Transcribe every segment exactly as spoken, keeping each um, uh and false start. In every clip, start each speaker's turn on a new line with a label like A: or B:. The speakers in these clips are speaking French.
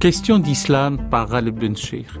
A: Question d'islam par Ghalib Benchir.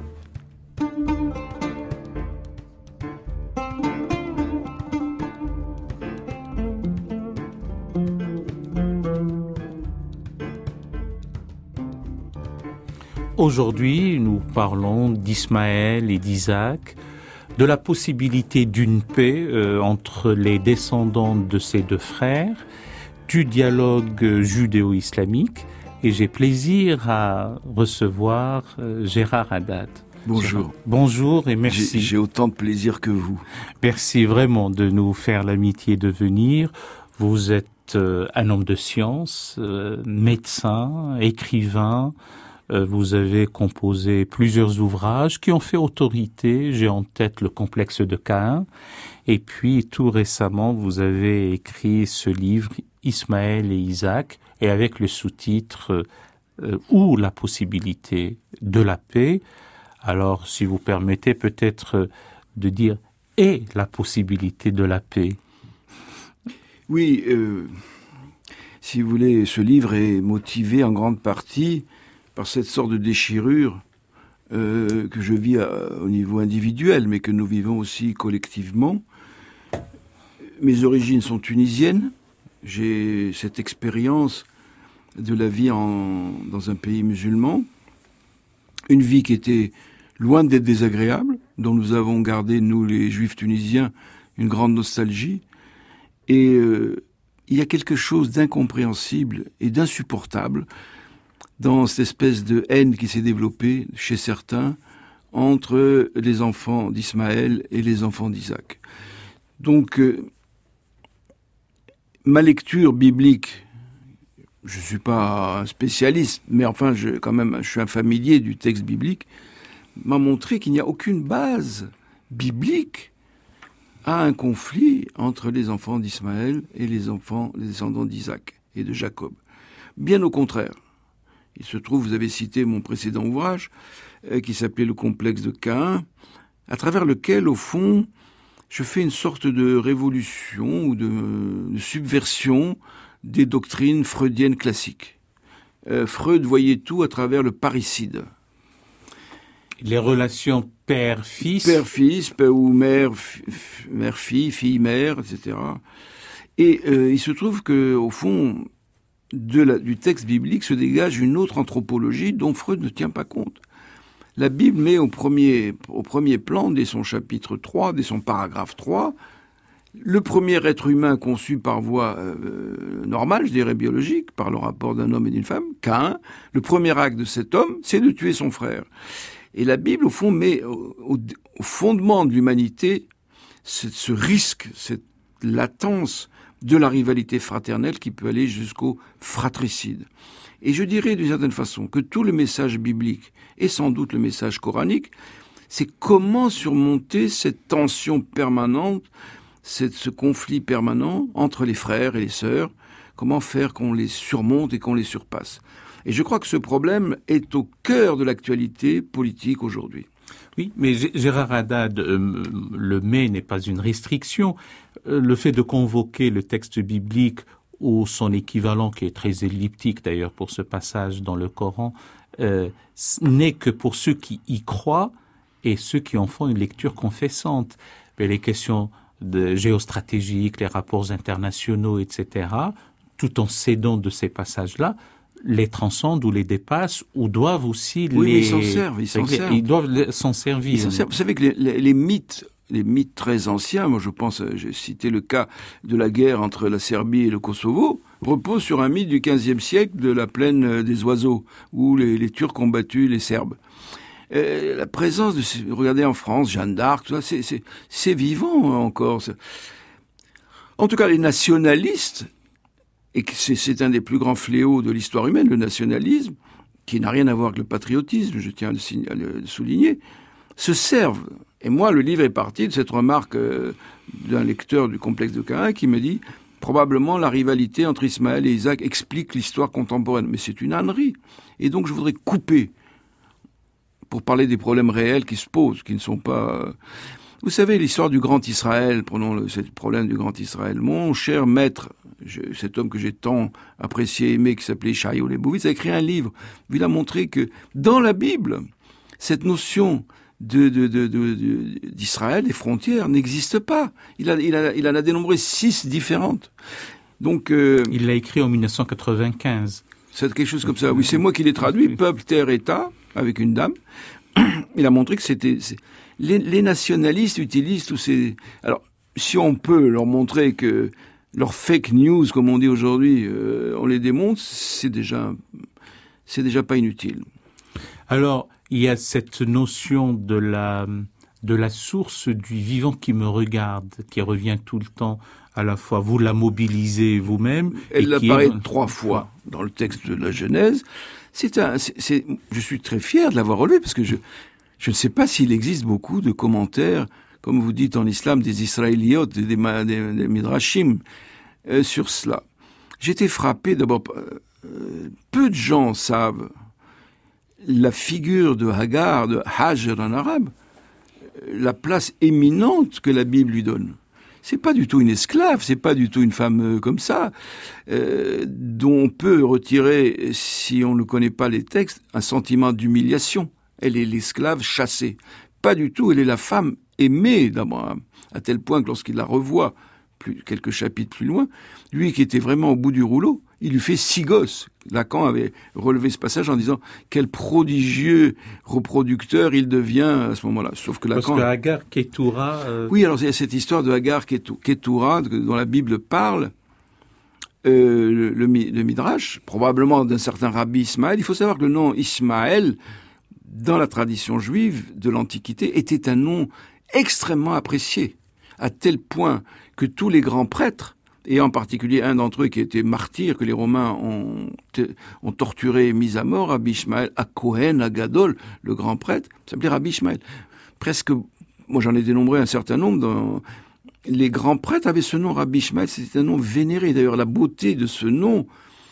A: Aujourd'hui, nous parlons d'Ismaël et d'Isaac, de la possibilité d'une paix euh, entre les descendants de ces deux frères, du dialogue judéo-islamique, et j'ai plaisir à recevoir euh, Gérard Haddad.
B: Bonjour.
A: Gérard, bonjour et merci.
B: J'ai, j'ai autant de plaisir que vous.
A: Merci vraiment de nous faire l'amitié de venir. Vous êtes euh, un homme de science, euh, médecin, écrivain. Euh, vous avez composé plusieurs ouvrages qui ont fait autorité. J'ai en tête le complexe de Caïn. Et puis, tout récemment, vous avez écrit ce livre, Ismaël et Isaac, et avec le sous-titre euh, « Ou la possibilité de la paix ». Alors, si vous permettez peut-être de dire « Et la possibilité de la paix ».
B: Oui, euh, si vous voulez, ce livre est motivé en grande partie par cette sorte de déchirure euh, que je vis à, au niveau individuel, mais que nous vivons aussi collectivement. Mes origines sont tunisiennes. J'ai cette expérience de la vie en, dans un pays musulman. Une vie qui était loin d'être désagréable, dont nous avons gardé, nous les juifs tunisiens, une grande nostalgie. Et euh, il y a quelque chose d'incompréhensible et d'insupportable dans cette espèce de haine qui s'est développée chez certains entre les enfants d'Ismaël et les enfants d'Isaac. Donc, euh, ma lecture biblique, je ne suis pas un spécialiste, mais enfin, je, quand même, je suis un familier du texte biblique, m'a montré qu'il n'y a aucune base biblique à un conflit entre les enfants d'Ismaël et les enfants, les descendants d'Isaac et de Jacob. Bien au contraire. Il se trouve, vous avez cité mon précédent ouvrage, euh, qui s'appelait Le complexe de Caïn, à travers lequel, au fond, je fais une sorte de révolution ou de, de subversion des doctrines freudiennes classiques. Euh, Freud voyait tout à travers le parricide.
A: Les relations père-fils.
B: Père-fils, père ou mère, f- mère-fille, fille-mère, et cetera. Et euh, il se trouve que, au fond, de la, du texte biblique se dégage une autre anthropologie dont Freud ne tient pas compte. La Bible met au premier, au premier plan, dès son chapitre trois, dès son paragraphe trois, le premier être humain conçu par voie euh, normale, je dirais biologique, par le rapport d'un homme et d'une femme, Caïn. Le premier acte de cet homme, c'est de tuer son frère. Et la Bible, au fond, met au, au, au fondement de l'humanité ce, ce risque, cette latence de la rivalité fraternelle qui peut aller jusqu'au fratricide. Et je dirais d'une certaine façon que tout le message biblique, et sans doute le message coranique, c'est comment surmonter cette tension permanente, cette, ce conflit permanent entre les frères et les sœurs, comment faire qu'on les surmonte et qu'on les surpasse. Et je crois que ce problème est au cœur de l'actualité politique aujourd'hui.
A: Oui, mais Gérard Haddad, euh, le mais n'est pas une restriction. Euh, le fait de convoquer le texte biblique ou son équivalent, qui est très elliptique d'ailleurs pour ce passage dans le Coran, euh, n'est que pour ceux qui y croient et ceux qui en font une lecture confessante. Mais les questions de géostratégiques, les rapports internationaux, et cetera, tout en s'aidant de ces passages-là, les transcendent ou les dépassent ou doivent aussi
B: oui,
A: les...
B: Oui, ils s'en servent, ils s'en servent.
A: Ils doivent s'en servir.
B: Ils s'en servent. Vous savez que les, les, les mythes, les mythes très anciens, moi je pense, j'ai cité le cas de la guerre entre la Serbie et le Kosovo, reposent sur un mythe du quinzième siècle de la plaine des oiseaux, où les, les Turcs ont battu les Serbes. Euh, la présence de, regardez en France, Jeanne d'Arc, tout ça, c'est, c'est, c'est vivant encore. C'est... En tout cas, les nationalistes, et c'est, c'est un des plus grands fléaux de l'histoire humaine, le nationalisme, qui n'a rien à voir avec le patriotisme, je tiens à le, à le souligner, se servent. Et moi, le livre est parti de cette remarque euh, d'un lecteur du complexe de Caïn qui me dit « Probablement la rivalité entre Ismaël et Isaac explique l'histoire contemporaine. » Mais c'est une ânerie. Et donc je voudrais couper pour parler des problèmes réels qui se posent, qui ne sont pas... Vous savez, l'histoire du grand Israël, prenons le, ce problème du grand Israël. Mon cher maître, je, cet homme que j'ai tant apprécié et aimé, qui s'appelait Yeshayahu Leibowitz, a écrit un livre où il a montré que dans la Bible, cette notion de, de, de, de, de, d'Israël, des frontières, n'existe pas. Il, a, il, a, il en a dénombré six différentes. Donc, euh,
A: il l'a écrit en dix-neuf cent quatre-vingt-quinze.
B: C'est quelque chose comme ça. Oui, c'est moi qui l'ai traduit, peuple, terre, État, avec une dame. Il a montré que c'était... C'est, les, les nationalistes utilisent tous ces... Alors, si on peut leur montrer que leurs fake news, comme on dit aujourd'hui, euh, on les démonte, c'est déjà, c'est déjà pas inutile.
A: Alors, il y a cette notion de la, de la source du vivant qui me regarde, qui revient tout le temps à la fois. Vous la mobilisez vous-même.
B: Elle apparaît est... trois fois dans le texte de la Genèse. C'est un, c'est, c'est, je suis très fier de l'avoir relevé parce que je, je ne sais pas s'il existe beaucoup de commentaires, comme vous dites en islam, des Israéliotes, des, des, des, des Midrashim, euh, sur cela. J'étais frappé d'abord, euh, peu de gens savent la figure de Hagar, de Hajar en arabe, la place éminente que la Bible lui donne. C'est pas du tout une esclave, c'est pas du tout une femme comme ça, euh, dont on peut retirer, si on ne connaît pas les textes, un sentiment d'humiliation. Elle est l'esclave chassée. Pas du tout, elle est la femme aimée d'Abraham, à tel point que lorsqu'il la revoit plus, quelques chapitres plus loin, lui qui était vraiment au bout du rouleau, il lui fait six gosses. Lacan avait relevé ce passage en disant quel prodigieux reproducteur il devient à ce moment-là. Sauf que Lacan...
A: Parce que Hagar Ketura... Euh...
B: Oui, alors il y a cette histoire de Hagar Ketura dont la Bible parle, euh, le, le, le Midrash, probablement d'un certain Rabbi Ismaël. Il faut savoir que le nom Ismaël, dans la tradition juive de l'Antiquité, était un nom extrêmement apprécié, à tel point que tous les grands prêtres, et en particulier un d'entre eux qui était martyr, que les Romains ont, ont torturé et mis à mort, Rabbi Ishmael à Kohen, à Gadol, le grand prêtre, s'appelait Rabbi Ishmael. Presque, moi j'en ai dénombré un certain nombre, dans, les grands prêtres avaient ce nom, Rabbi Ishmael, c'était un nom vénéré. D'ailleurs, la beauté de ce nom,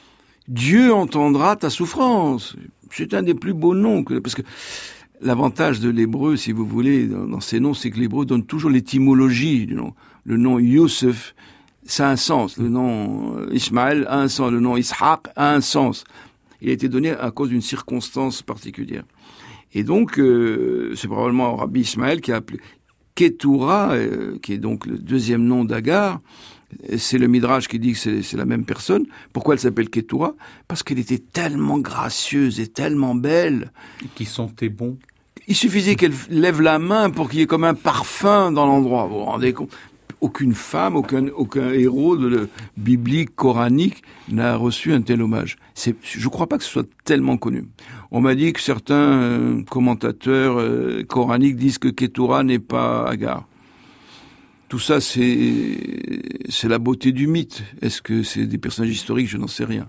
B: Dieu entendra ta souffrance. C'est un des plus beaux noms, que, parce que l'avantage de l'hébreu, si vous voulez, dans, dans ces noms, c'est que l'hébreu donne toujours l'étymologie du nom. Le nom Youssef, ça a un sens. Le nom Ishmaël a un sens. Le nom Ishaq a un sens. Il a été donné à cause d'une circonstance particulière. Et donc, euh, c'est probablement Rabbi Ishmaël qui a appelé Ketura, euh, qui est donc le deuxième nom d'Agar. C'est le Midrash qui dit que c'est, c'est la même personne. Pourquoi elle s'appelle Ketura ? Parce qu'elle était tellement gracieuse et tellement belle.
A: Qui sentait bon.
B: Il suffisait qu'elle lève la main pour qu'il y ait comme un parfum dans l'endroit. Vous vous rendez compte ? Aucune femme, aucun, aucun héros de le biblique, coranique n'a reçu un tel hommage. C'est, je ne crois pas que ce soit tellement connu. On m'a dit que certains euh, commentateurs euh, coraniques disent que Ketura n'est pas Hagar. Tout ça, c'est, c'est la beauté du mythe. Est-ce que c'est des personnages historiques ? Je n'en sais rien.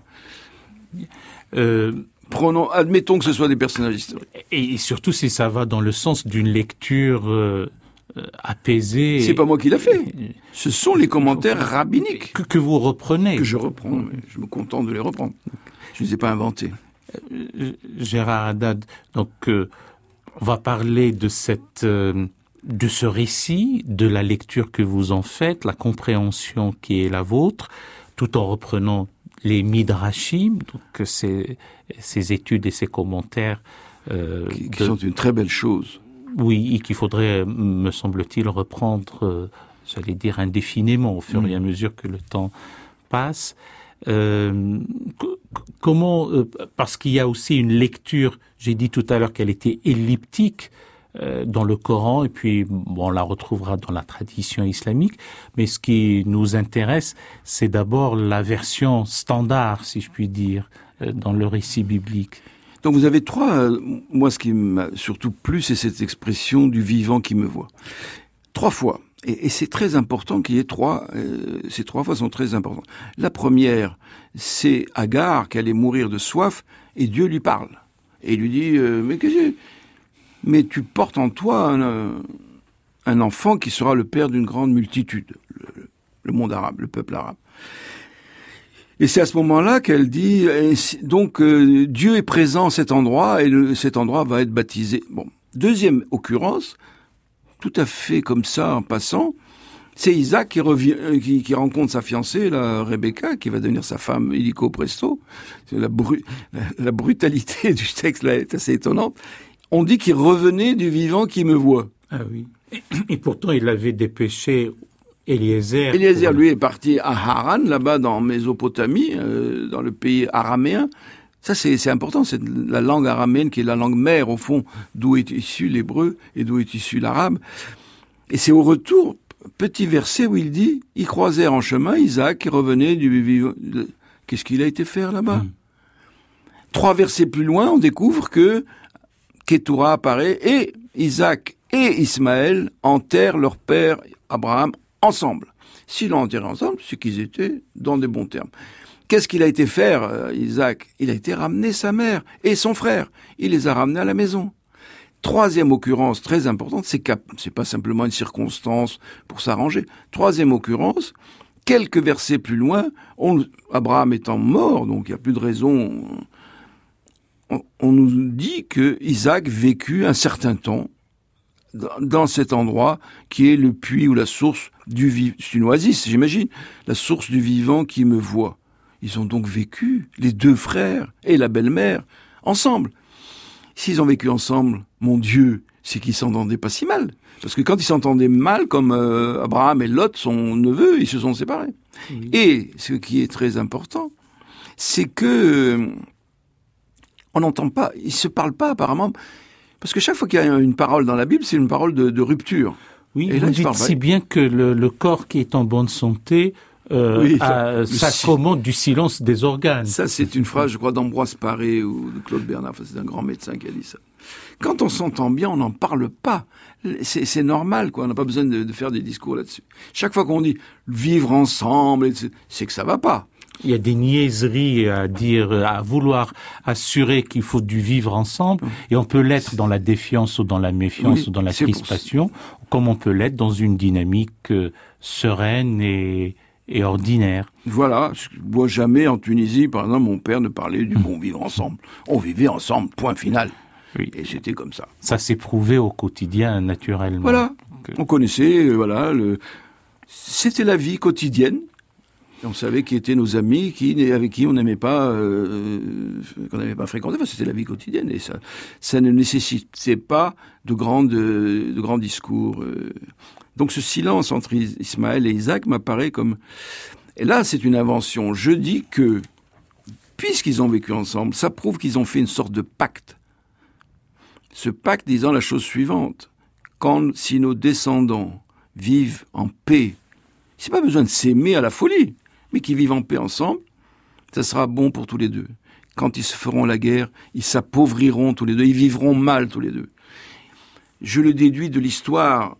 B: Euh, Prenons, admettons que ce soit des personnages historiques.
A: Et surtout si ça va dans le sens d'une lecture... Euh... apaisé.
B: C'est pas moi qui l'a fait. Ce sont les commentaires rabbiniques.
A: Que, que vous reprenez.
B: Que je reprends. Je me contente de les reprendre. Je ne les ai pas inventés.
A: Euh, Gérard Haddad, donc euh, on va parler de cette, euh, de ce récit, de la lecture que vous en faites, la compréhension qui est la vôtre, tout en reprenant les midrashim, donc ces, ces études et ces commentaires.
B: Euh, qui qui de... sont une très belle chose.
A: Oui, et qu'il faudrait, me semble-t-il, reprendre, euh, j'allais dire, indéfiniment au fur mmh. et à mesure que le temps passe. Euh, c- comment, euh, parce qu'il y a aussi une lecture, j'ai dit tout à l'heure qu'elle était elliptique euh, dans le Coran, et puis bon, on la retrouvera dans la tradition islamique, mais ce qui nous intéresse, c'est d'abord la version standard, si je puis dire, euh, dans le récit biblique.
B: Donc vous avez trois, euh, moi ce qui m'a surtout plu, c'est cette expression du vivant qui me voit. Trois fois. Et, et c'est très important qu'il y ait trois, euh, ces trois fois sont très importantes. La première, c'est Hagar qui allait mourir de soif et Dieu lui parle. Et il lui dit, euh, mais qu'est-ce que mais tu portes en toi un, un enfant qui sera le père d'une grande multitude, le, le monde arabe, le peuple arabe. Et c'est à ce moment-là qu'elle dit, donc euh, Dieu est présent à cet endroit et le, cet endroit va être baptisé. Bon, deuxième occurrence, tout à fait comme ça, en passant. C'est Isaac qui, revient, qui, qui rencontre sa fiancée, la Rebecca, qui va devenir sa femme illico presto. C'est la, bru, la, la brutalité du texte là est assez étonnante. On dit qu'il revenait du vivant qui me voit.
A: Ah oui. Et, et pourtant, il avait dépêché Eliezer.
B: Eliezer,
A: pour...
B: lui, est parti à Haran, là-bas dans Mésopotamie, euh, dans le pays araméen. Ça, c'est, c'est important, c'est la langue araméenne qui est la langue mère, au fond, d'où est issu l'hébreu et d'où est issu l'arabe. Et c'est au retour, petit verset où il dit, ils croisèrent en chemin Isaac qui revenait du vivant. Qu'est-ce qu'il a été faire là-bas? Mmh. Trois versets plus loin, on découvre que Ketura apparaît et Isaac et Ismaël enterrent leur père Abraham ensemble. S'ils l'ont enterré ensemble, c'est qu'ils étaient dans des bons termes. Qu'est-ce qu'il a été faire, euh, Isaac? Il a été ramener sa mère et son frère. Il les a ramenés à la maison. Troisième occurrence très importante, c'est que c'est pas simplement une circonstance pour s'arranger. Troisième occurrence, quelques versets plus loin, on, Abraham étant mort, donc il n'y a plus de raison, on, on nous dit que Isaac vécut un certain temps dans, dans cet endroit qui est le puits ou la source du vivant. C'est une oasis, j'imagine, la source du vivant qui me voit. Ils ont donc vécu, les deux frères et la belle-mère, ensemble. S'ils ont vécu ensemble, mon Dieu, c'est qu'ils s'entendaient pas si mal. Parce que quand ils s'entendaient mal, comme euh, Abraham et Lot, son neveu, ils se sont séparés. Oui. Et ce qui est très important, c'est que euh, on n'entend pas, ils se parlent pas apparemment, parce que chaque fois qu'il y a une parole dans la Bible, c'est une parole de, de rupture.
A: Oui, et vous là, dites si bien que le, le corps qui est en bonne santé Euh, oui, ça, s'accommode du silence des organes.
B: Ça, c'est une phrase, je crois, d'Ambroise Paré ou de Claude Bernard. Enfin, c'est un grand médecin qui a dit ça. Quand on s'entend bien, on n'en parle pas. C'est, c'est normal, quoi. On n'a pas besoin de, de faire des discours là-dessus. Chaque fois qu'on dit vivre ensemble, c'est que ça va pas.
A: Il y a des niaiseries à dire, à vouloir assurer qu'il faut du vivre ensemble, et on peut l'être dans la défiance ou dans la méfiance oui, ou dans la crispation, comme on peut l'être dans une dynamique euh, sereine et et ordinaire.
B: Voilà, moi jamais en Tunisie, par exemple, mon père ne parlait du bon vivre ensemble. On vivait ensemble, point final. Oui. Et c'était comme ça.
A: Ça s'est prouvé au quotidien, naturellement.
B: Voilà, Donc, on connaissait, euh, voilà, le... c'était la vie quotidienne. On savait qui étaient nos amis, qui, avec qui on n'aimait pas, euh, qu'on n'aimait pas fréquenter. Enfin, c'était la vie quotidienne et ça, ça ne nécessitait pas de grands, de, de grands discours. Euh. Donc, ce silence entre Ismaël et Isaac m'apparaît comme. Et là, c'est une invention. Je dis que, puisqu'ils ont vécu ensemble, ça prouve qu'ils ont fait une sorte de pacte. Ce pacte disant la chose suivante quand si nos descendants vivent en paix, c'est pas besoin de s'aimer à la folie, mais qu'ils vivent en paix ensemble, ça sera bon pour tous les deux. Quand ils se feront la guerre, ils s'appauvriront tous les deux, ils vivront mal tous les deux. Je le déduis de l'histoire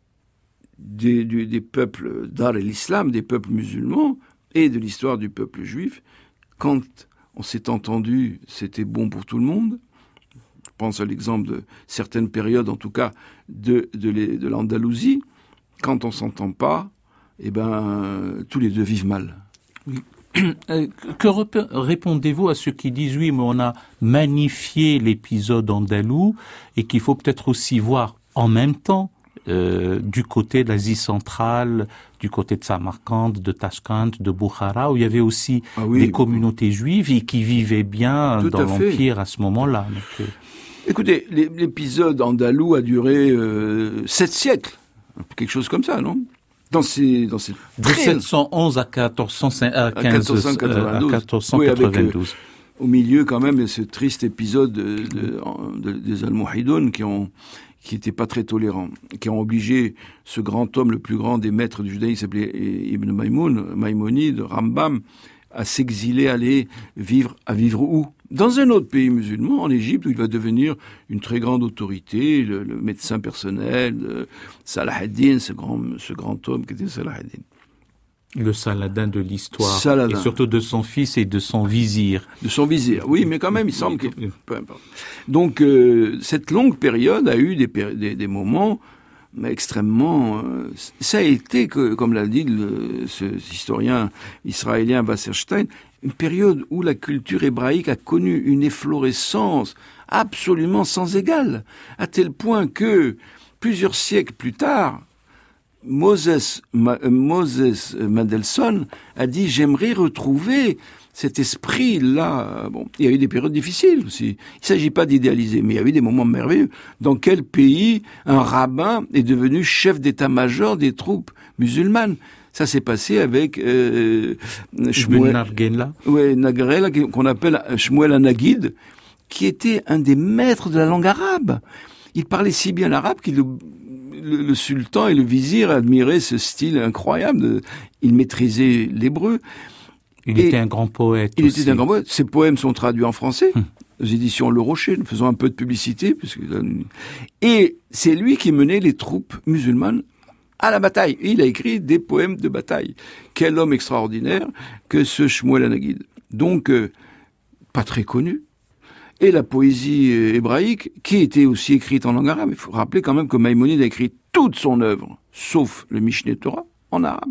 B: des, des, des peuples d'Ar et l'Islam, des peuples musulmans, et de l'histoire du peuple juif. Quand on s'est entendu, c'était bon pour tout le monde. Je pense à l'exemple de certaines périodes, en tout cas, de, de, les, de l'Andalousie. Quand on s'entend pas, eh ben, tous les deux vivent mal.
A: Oui. Que rep- répondez-vous à ceux qui disent oui, mais on a magnifié l'épisode andalou et qu'il faut peut-être aussi voir en même temps euh, du côté de l'Asie centrale, du côté de Samarcande, de Tashkent, de Bukhara, où il y avait aussi ah oui, des communautés juives et qui vivaient bien dans l'Empire à ce moment-là. Donc, euh...
B: Écoutez, l'épisode andalou a duré euh, sept siècles, quelque chose comme ça, non ? Dans ces, dans ces
A: de sept cent onze à quatorze cent quatre-vingt-douze.
B: Oui, avec, euh, au milieu quand même de ce triste épisode de, de, de, des Almohidoun qui ont qui n'étaient pas très tolérants, qui ont obligé ce grand homme, le plus grand des maîtres du judaïsme, qui s'appelait Ibn Maïmoun, Maïmonide, Rambam, à s'exiler, aller vivre, à vivre où ? Dans un autre pays musulman, en Égypte, où il va devenir une très grande autorité, le, le médecin personnel de Salah ad-Din, ce grand, ce grand homme qui était Salah ad-Din.
A: Le Saladin de l'histoire, Saladin. Et surtout de son fils et de son vizir.
B: De son vizir, oui, mais quand même, il semble que... Peu importe. Donc, euh, cette longue période a eu des, des, des moments mais extrêmement... Euh, ça a été, que, comme l'a dit le, ce historien israélien Wasserstein, une période où la culture hébraïque a connu une efflorescence absolument sans égale, à tel point que plusieurs siècles plus tard, Moses, Ma, Moses Mendelssohn a dit « J'aimerais retrouver cet esprit-là. » Bon, il y a eu des périodes difficiles aussi. Il ne s'agit pas d'idéaliser, mais il y a eu des moments merveilleux. Dans quel pays un rabbin est devenu chef d'état-major des troupes musulmanes? Ça s'est passé avec euh, Shmuel, ouais, Nagrela, qu'on appelle Shmuel Anagid, qui était un des maîtres de la langue arabe. Il parlait si bien l'arabe qu'il le, le, le sultan et le vizir admiraient ce style incroyable. De, il maîtrisait l'hébreu.
A: Il
B: et
A: était un grand poète.
B: Il
A: aussi.
B: était un grand poète. Ses poèmes sont traduits en français, hum. aux éditions Le Rocher. Nous faisons un peu de publicité. Puisque... Et c'est lui qui menait les troupes musulmanes à la bataille. Et il a écrit des poèmes de bataille. Quel homme extraordinaire que ce Shmuel Anagid. Donc, euh, pas très connu. Et la poésie hébraïque, qui était aussi écrite en langue arabe. Il faut rappeler quand même que Maïmonide a écrit toute son œuvre, sauf le Mishneh Torah, en arabe.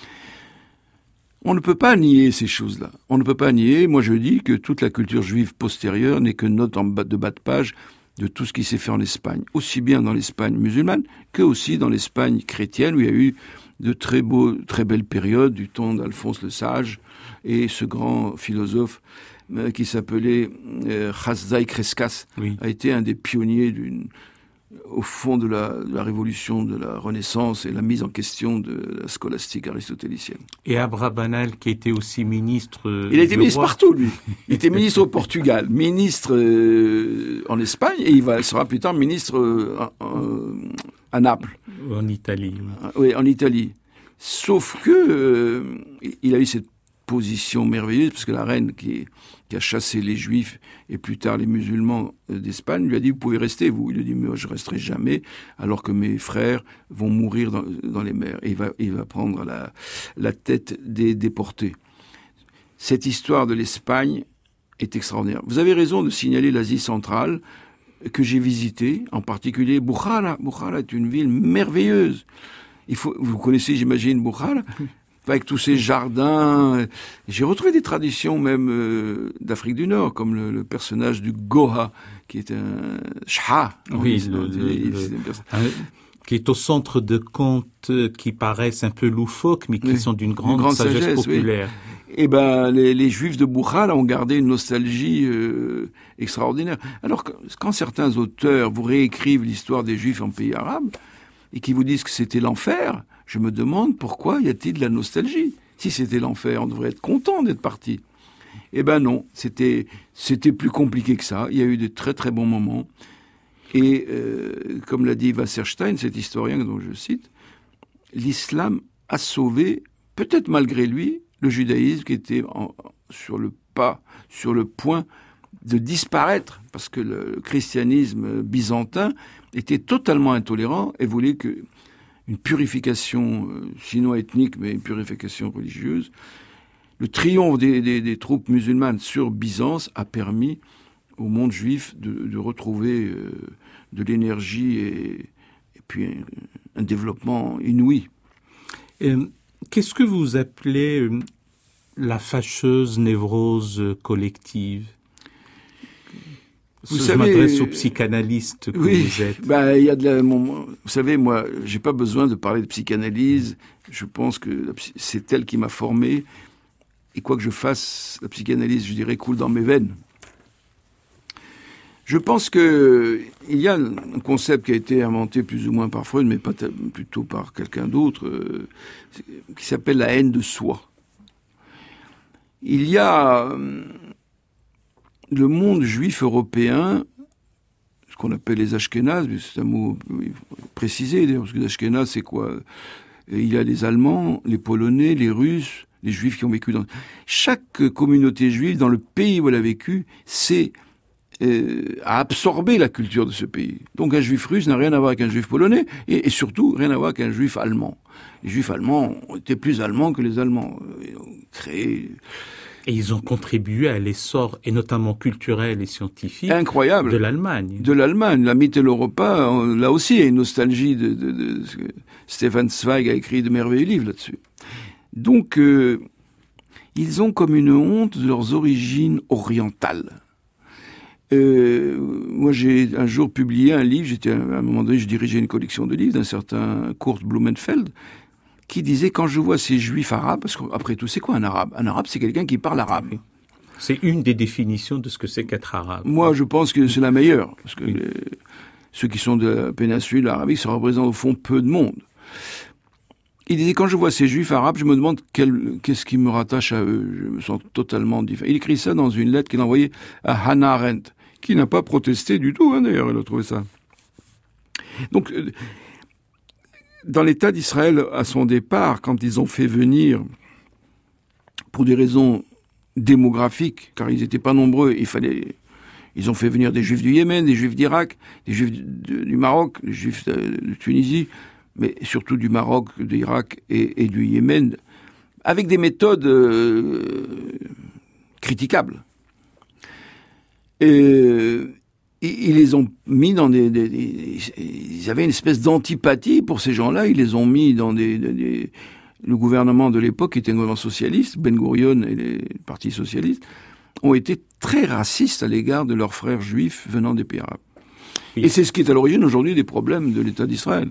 B: On ne peut pas nier ces choses-là. On ne peut pas nier, moi je dis que toute la culture juive postérieure n'est que note en bas de bas de page de tout ce qui s'est fait en Espagne. Aussi bien dans l'Espagne musulmane, que aussi dans l'Espagne chrétienne, où il y a eu de très beaux, très belles périodes du temps d'Alphonse le Sage et ce grand philosophe qui s'appelait euh, Chasdai Crescas, oui. a été un des pionniers d'une, au fond de la, de la révolution de la Renaissance et la mise en question de la scolastique aristotélicienne.
A: Et Abrabanel, qui était aussi ministre... Euh,
B: il a été ministre
A: roi.
B: partout, lui. Il était ministre au Portugal, ministre euh, en Espagne, et il va, sera plus tard ministre euh, euh, à Naples.
A: En Italie.
B: Oui, oui en Italie. Sauf que euh, il a eu cette position merveilleuse, parce que la reine qui, qui a chassé les Juifs et plus tard les musulmans d'Espagne lui a dit « Vous pouvez rester, vous ». Il a dit « Mais je resterai jamais, alors que mes frères vont mourir dans, dans les mers. » Et il va, il va prendre la, la tête des déportés. Cette histoire de l'Espagne est extraordinaire. Vous avez raison de signaler l'Asie centrale, que j'ai visitée, en particulier Bukhara. Bukhara est une ville merveilleuse. Il faut, vous connaissez, j'imagine, Bukhara, avec tous ces jardins. J'ai retrouvé des traditions même euh, d'Afrique du Nord, comme le, le personnage du Goha, qui est un Shah.
A: Oui, le, le, le, un, qui est au centre de contes qui paraissent un peu loufoques, mais qui oui, sont d'une grande, grande sagesse, sagesse populaire.
B: Oui. Eh ben, les, les Juifs de Bukhara ont gardé une nostalgie euh, extraordinaire. Alors que, quand certains auteurs vous réécrivent l'histoire des Juifs en pays arabe et qui vous disent que c'était l'enfer, je me demande pourquoi y a-t-il de la nostalgie. Si c'était l'enfer, on devrait être content d'être parti. Eh ben non, c'était c'était plus compliqué que ça. Il y a eu de très très bons moments. Et euh, comme l'a dit Wasserstein, cet historien dont je cite, l'islam a sauvé, peut-être malgré lui, le judaïsme qui était en, sur le pas, sur le point de disparaître, parce que le christianisme byzantin était totalement intolérant et voulait que une purification, sinon ethnique, mais une purification religieuse. Le triomphe des, des, des troupes musulmanes sur Byzance a permis au monde juif de, de retrouver euh, de l'énergie et, et puis un, un développement inouï.
A: Euh, qu'est-ce que vous appelez euh, la fâcheuse névrose collective ? Vous, savez, je m'adresse aux psychanalystes que
B: oui,
A: vous êtes.
B: Bah, il y a de la, mon, vous savez, moi, j'ai pas besoin de parler de psychanalyse. Je pense que la, c'est elle qui m'a formé. Et quoi que je fasse, la psychanalyse, je dirais, coule dans mes veines. Je pense que il y a un concept qui a été inventé plus ou moins par Freud, mais pas t- plutôt par quelqu'un d'autre, euh, qui s'appelle la haine de soi. Il y a euh, le monde juif européen, ce qu'on appelle les Ashkénazes, c'est un mot précisé d'ailleurs, parce que les Ashkénazes, c'est quoi ? Et il y a les Allemands, les Polonais, les Russes, les Juifs qui ont vécu dans... Chaque communauté juive, dans le pays où elle a vécu, c'est euh, a absorbé la culture de ce pays. Donc un Juif russe n'a rien à voir avec un Juif polonais, et, et surtout rien à voir avec un Juif allemand. Les Juifs allemands étaient plus allemands que les Allemands. Ils ont créé...
A: Et ils ont contribué à l'essor, et notamment culturel et scientifique,
B: incroyable,
A: de l'Allemagne.
B: De l'Allemagne. La Mitteleuropa, là aussi, il y a une nostalgie de, de, de, de Stefan Zweig a écrit de merveilleux livres là-dessus. Donc, euh, ils ont comme une honte de leurs origines orientales. Euh, moi, j'ai un jour publié un livre, j'étais, à un moment donné, je dirigeais une collection de livres d'un certain Kurt Blumenfeld, qui disait, quand je vois ces juifs arabes, parce qu'après tout, c'est quoi un arabe? Un arabe, c'est quelqu'un qui parle arabe.
A: C'est une des définitions de ce que c'est qu'être arabe.
B: Moi, je pense que c'est la meilleure, parce que oui. les, ceux qui sont de la péninsule arabique, ça représente au fond peu de monde. Il disait, quand je vois ces juifs arabes, je me demande quel, qu'est-ce qui me rattache à eux. Je me sens totalement différent. Il écrit ça dans une lettre qu'il a envoyée à Hannah Arendt, qui n'a pas protesté du tout, hein, d'ailleurs, elle a trouvé ça. Donc, dans l'État d'Israël, à son départ, quand ils ont fait venir, pour des raisons démographiques, car ils n'étaient pas nombreux, il fallait, ils ont fait venir des juifs du Yémen, des juifs d'Irak, des juifs du, du Maroc, des juifs de, de Tunisie, mais surtout du Maroc, de l'Irak et, et du Yémen, avec des méthodes euh, critiquables. Et ils les ont mis dans des, des, des... Ils avaient une espèce d'antipathie pour ces gens-là, ils les ont mis dans des... des, des le gouvernement de l'époque, qui était un gouvernement socialiste, Ben Gurion et les partis socialistes, ont été très racistes à l'égard de leurs frères juifs venant des pays arabes. Oui. Et c'est ce qui est à l'origine aujourd'hui des problèmes de l'État d'Israël.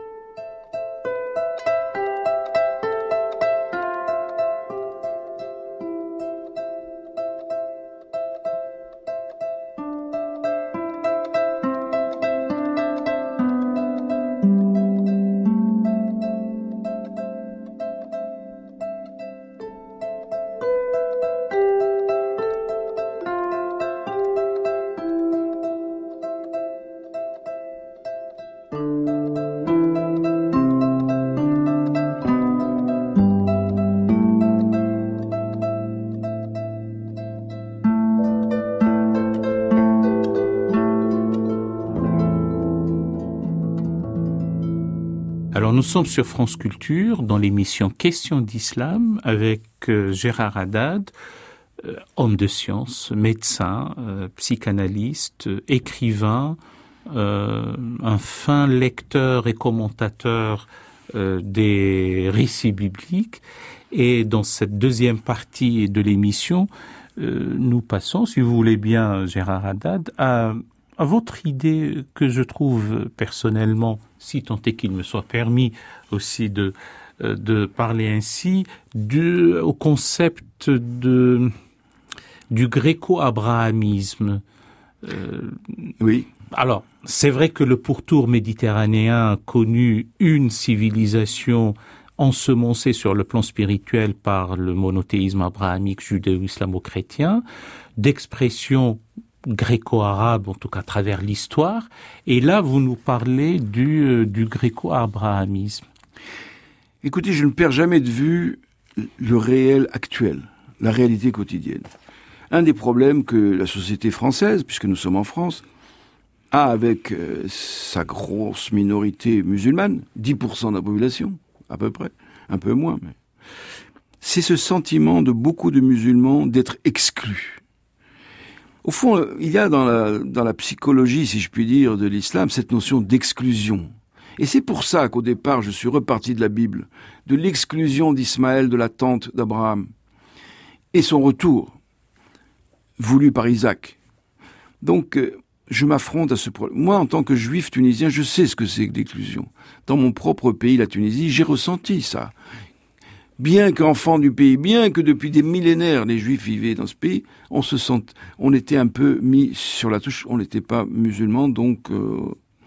A: Alors nous sommes sur France Culture dans l'émission Questions d'Islam avec euh, Gérard Haddad, euh, homme de science, médecin, euh, psychanalyste, euh, écrivain, euh, un fin lecteur et commentateur euh, des récits bibliques. Et dans cette deuxième partie de l'émission, euh, nous passons, si vous voulez bien, Gérard Haddad, à à votre idée que je trouve personnellement, si tant est qu'il me soit permis aussi de de parler ainsi, du au concept de du gréco-abrahamisme. Euh,
B: oui.
A: Alors, c'est vrai que le pourtour méditerranéen a connu une civilisation ensemencée sur le plan spirituel par le monothéisme abrahamique judéo-islamo-chrétien, d'expression gréco-arabe, en tout cas à travers l'histoire. Et là, vous nous parlez du, euh, du gréco-abrahamisme.
B: Écoutez, je ne perds jamais de vue le réel actuel, la réalité quotidienne. Un des problèmes que la société française, puisque nous sommes en France, a avec euh, sa grosse minorité musulmane, dix pour cent de la population, à peu près, un peu moins, mais c'est ce sentiment de beaucoup de musulmans d'être exclus. Au fond, il y a dans la, dans la psychologie, si je puis dire, de l'islam, cette notion d'exclusion. Et c'est pour ça qu'au départ, je suis reparti de la Bible, de l'exclusion d'Ismaël de la tente d'Abraham, et son retour, voulu par Isaac. Donc, je m'affronte à ce problème. Moi, en tant que juif tunisien, je sais ce que c'est que l'exclusion. Dans mon propre pays, la Tunisie, j'ai ressenti ça. Bien qu'enfant du pays, bien que depuis des millénaires les Juifs vivaient dans ce pays, on se sent, on était un peu mis sur la touche. On n'était pas musulmans, donc euh,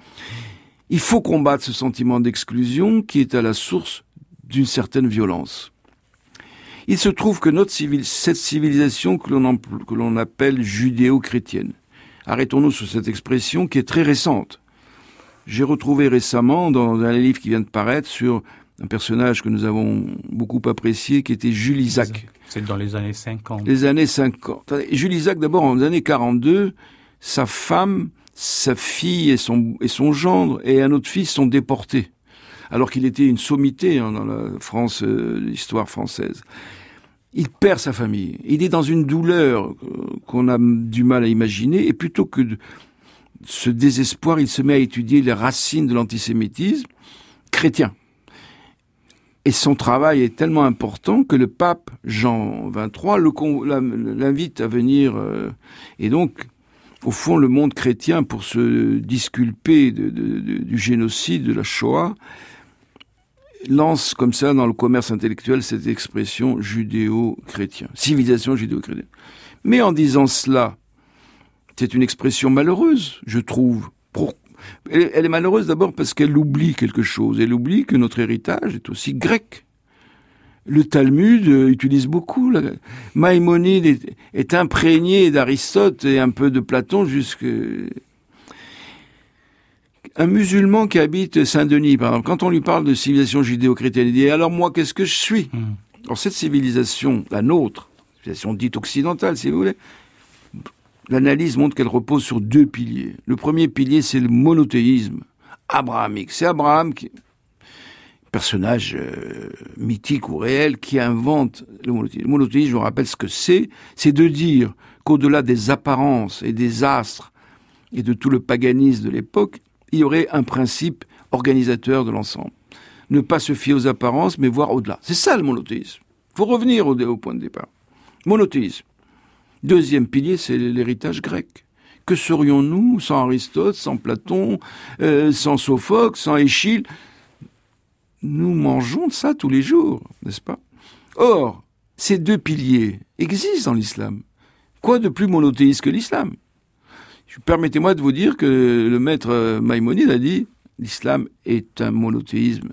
B: il faut combattre ce sentiment d'exclusion qui est à la source d'une certaine violence. Il se trouve que notre civil, cette civilisation que l'on, empl- que l'on appelle judéo-chrétienne. Arrêtons-nous sur cette expression qui est très récente. J'ai retrouvé récemment dans un livre qui vient de paraître sur un personnage que nous avons beaucoup apprécié, qui était Jules Isaac.
A: C'est dans les années cinquante.
B: Les années cinquante. Jules Isaac, d'abord, en années quarante-deux, sa femme, sa fille et son, et son gendre et un autre fils sont déportés. Alors qu'il était une sommité hein, dans la France, euh, l'histoire française. Il perd sa famille. Il est dans une douleur qu'on a du mal à imaginer. Et plutôt que de ce désespoir, il se met à étudier les racines de l'antisémitisme chrétien. Et son travail est tellement important que le pape Jean vingt-trois le, l'invite à venir. Euh, et donc, au fond, le monde chrétien, pour se disculper de, de, de, du génocide, de la Shoah, lance comme ça dans le commerce intellectuel cette expression judéo-chrétien, civilisation judéo-chrétienne. Mais en disant cela, c'est une expression malheureuse, je trouve. Pour... Elle, elle est malheureuse d'abord parce qu'elle oublie quelque chose. Elle oublie que notre héritage est aussi grec. Le Talmud euh, utilise beaucoup. La... Maïmonide est, est imprégné d'Aristote et un peu de Platon jusque... Un musulman qui habite Saint-Denis, par exemple, quand on lui parle de civilisation judéo-chrétienne, il dit « Alors moi, qu'est-ce que je suis ?» mmh. Alors cette civilisation, la nôtre, civilisation dite occidentale, si vous voulez, l'analyse montre qu'elle repose sur deux piliers. Le premier pilier, c'est le monothéisme abrahamique. C'est Abraham, qui, personnage euh, mythique ou réel, qui invente le monothéisme. Le monothéisme, je vous rappelle ce que c'est, c'est de dire qu'au-delà des apparences et des astres et de tout le paganisme de l'époque, il y aurait un principe organisateur de l'ensemble. Ne pas se fier aux apparences, mais voir au-delà. C'est ça le monothéisme. Il faut revenir au, au point de départ. Monothéisme. Deuxième pilier, c'est l'héritage grec. Que serions-nous sans Aristote, sans Platon, euh, sans Sophocle, sans Échille ? Nous mangeons de ça tous les jours, n'est-ce pas ? Or, ces deux piliers existent dans l'islam. Quoi de plus monothéiste que l'islam ? Permettez-moi de vous dire que le maître Maïmonide a dit « L'islam est un monothéisme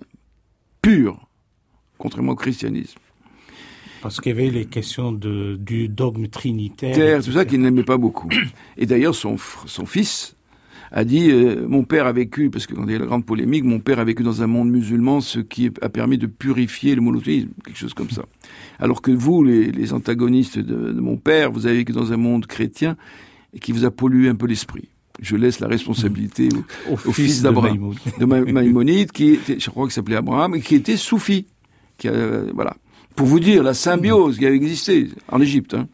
B: pur, contrairement au christianisme. »
A: Parce qu'il y avait les questions de, du dogme trinitaire.
B: C'est tout ça qu'il n'aimait pas beaucoup. Et d'ailleurs, son, son fils a dit euh, « Mon père a vécu, parce que quand il y a la grande polémique, mon père a vécu dans un monde musulman, ce qui a permis de purifier le monothéisme. » Quelque chose comme ça. Alors que vous, les, les antagonistes de, de mon père, vous avez vécu dans un monde chrétien et qui vous a pollué un peu l'esprit. Je laisse la responsabilité au, au, au fils, fils d'Abraham, de Maïmonide, qui était, je crois qu'il s'appelait Abraham, et qui était soufi. Qui a, voilà. Pour vous dire la symbiose qui avait existé en Égypte. Hein.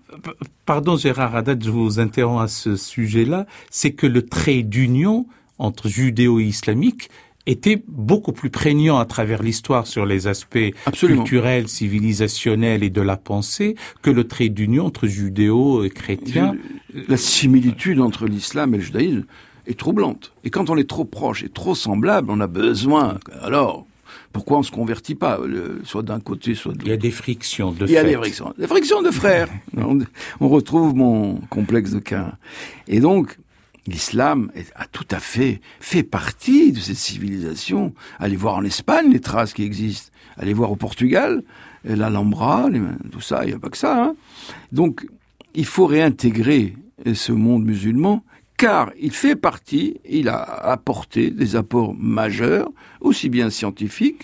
A: Pardon Gérard Haddad, je vous interromps à ce sujet-là. C'est que le trait d'union entre judéo-islamique était beaucoup plus prégnant à travers l'histoire sur les aspects Absolument. culturels, civilisationnels et de la pensée que le trait d'union entre judéo et chrétien.
B: La similitude entre l'islam et le judaïsme est troublante. Et quand on est trop proche et trop semblable, on a besoin. Alors, pourquoi on ne se convertit pas, le, soit d'un côté, soit de l'autre ?
A: Il y a des frictions de
B: Il y a des frictions. Des frictions de frères. on, on retrouve mon complexe de Caïn. Et donc, l'islam a tout à fait fait partie de cette civilisation. Allez voir en Espagne les traces qui existent. Allez voir au Portugal, l'Alhambra, les, tout ça, il n'y a pas que ça. Hein. Donc, il faut réintégrer ce monde musulman, car il fait partie, il a apporté des apports majeurs, aussi bien scientifiques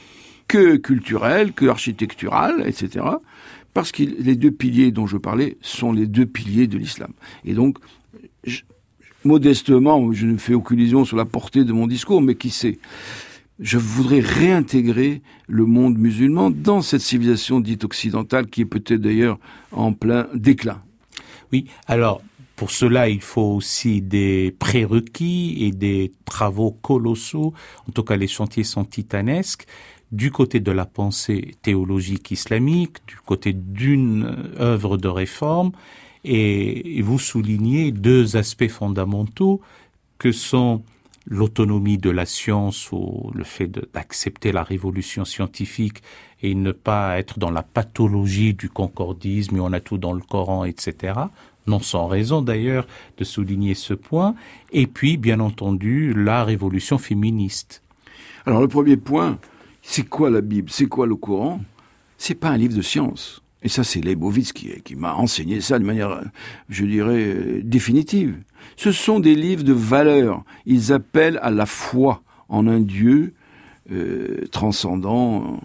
B: que culturels, que architecturaux, et cetera. Parce que les deux piliers dont je parlais sont les deux piliers de l'islam. Et donc, je, modestement, je ne fais aucune illusion sur la portée de mon discours, mais qui sait, je voudrais réintégrer le monde musulman dans cette civilisation dite occidentale qui est peut-être d'ailleurs en plein déclin.
A: Oui, alors, pour cela, il faut aussi des prérequis et des travaux colossaux. En tout cas, les chantiers sont titanesques. Du côté de la pensée théologique islamique, du côté d'une œuvre de réforme, et vous soulignez deux aspects fondamentaux que sont l'autonomie de la science ou le fait de, d'accepter la révolution scientifique et ne pas être dans la pathologie du concordisme et on a tout dans le Coran, et cetera. Non sans raison d'ailleurs de souligner ce point. Et puis, bien entendu, la révolution féministe.
B: Alors le premier point, c'est quoi la Bible ? C'est quoi le Coran ? C'est pas un livre de science. Et ça, c'est Leibowitz qui, qui m'a enseigné ça de manière, je dirais, euh, définitive. Ce sont des livres de valeurs. Ils appellent à la foi en un Dieu euh, transcendant.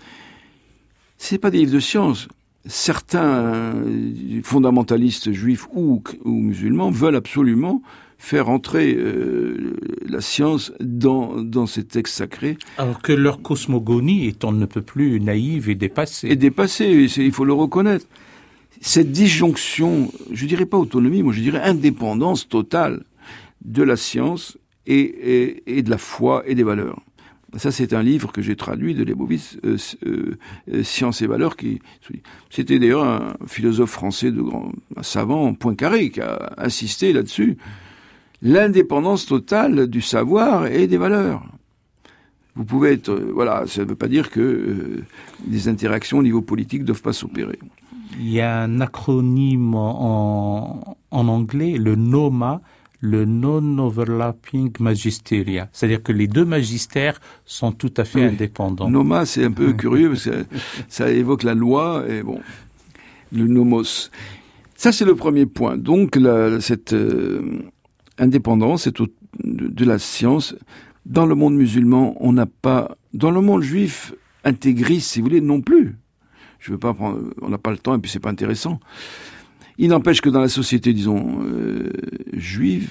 B: C'est pas des livres de science. Certains fondamentalistes juifs ou, ou musulmans veulent absolument faire entrer euh, la science dans, dans ces textes sacrés.
A: Alors que leur cosmogonie est on ne peut plus naïve et dépassée.
B: Et dépassée, il faut le reconnaître. Cette disjonction, je dirais pas autonomie, moi je dirais indépendance totale de la science et, et, et de la foi et des valeurs. Ça, c'est un livre que j'ai traduit de Leibowitz, euh, euh, Science et valeurs, qui, c'était d'ailleurs un philosophe français de grand, un savant, Poincaré, qui a insisté là-dessus. L'indépendance totale du savoir et des valeurs. Vous pouvez être, euh, voilà, ça ne veut pas dire que euh, des interactions au niveau politique ne doivent pas s'opérer.
A: Il y a un acronyme en, en anglais, le NOMA, le Non-Overlapping Magisteria. C'est-à-dire que les deux magistères sont tout à fait oui. indépendants.
B: NOMA, c'est un peu curieux, parce que ça évoque la loi, et bon, le nomos. Ça, c'est le premier point. Donc, la, cette euh, indépendance est au, de, de la science. Dans le monde musulman, on n'a pas... Dans le monde juif, intégriste, si vous voulez, non plus. Je veux pas prendre... On n'a pas le temps, et puis c'est pas intéressant. Il n'empêche que dans la société, disons, euh, juive,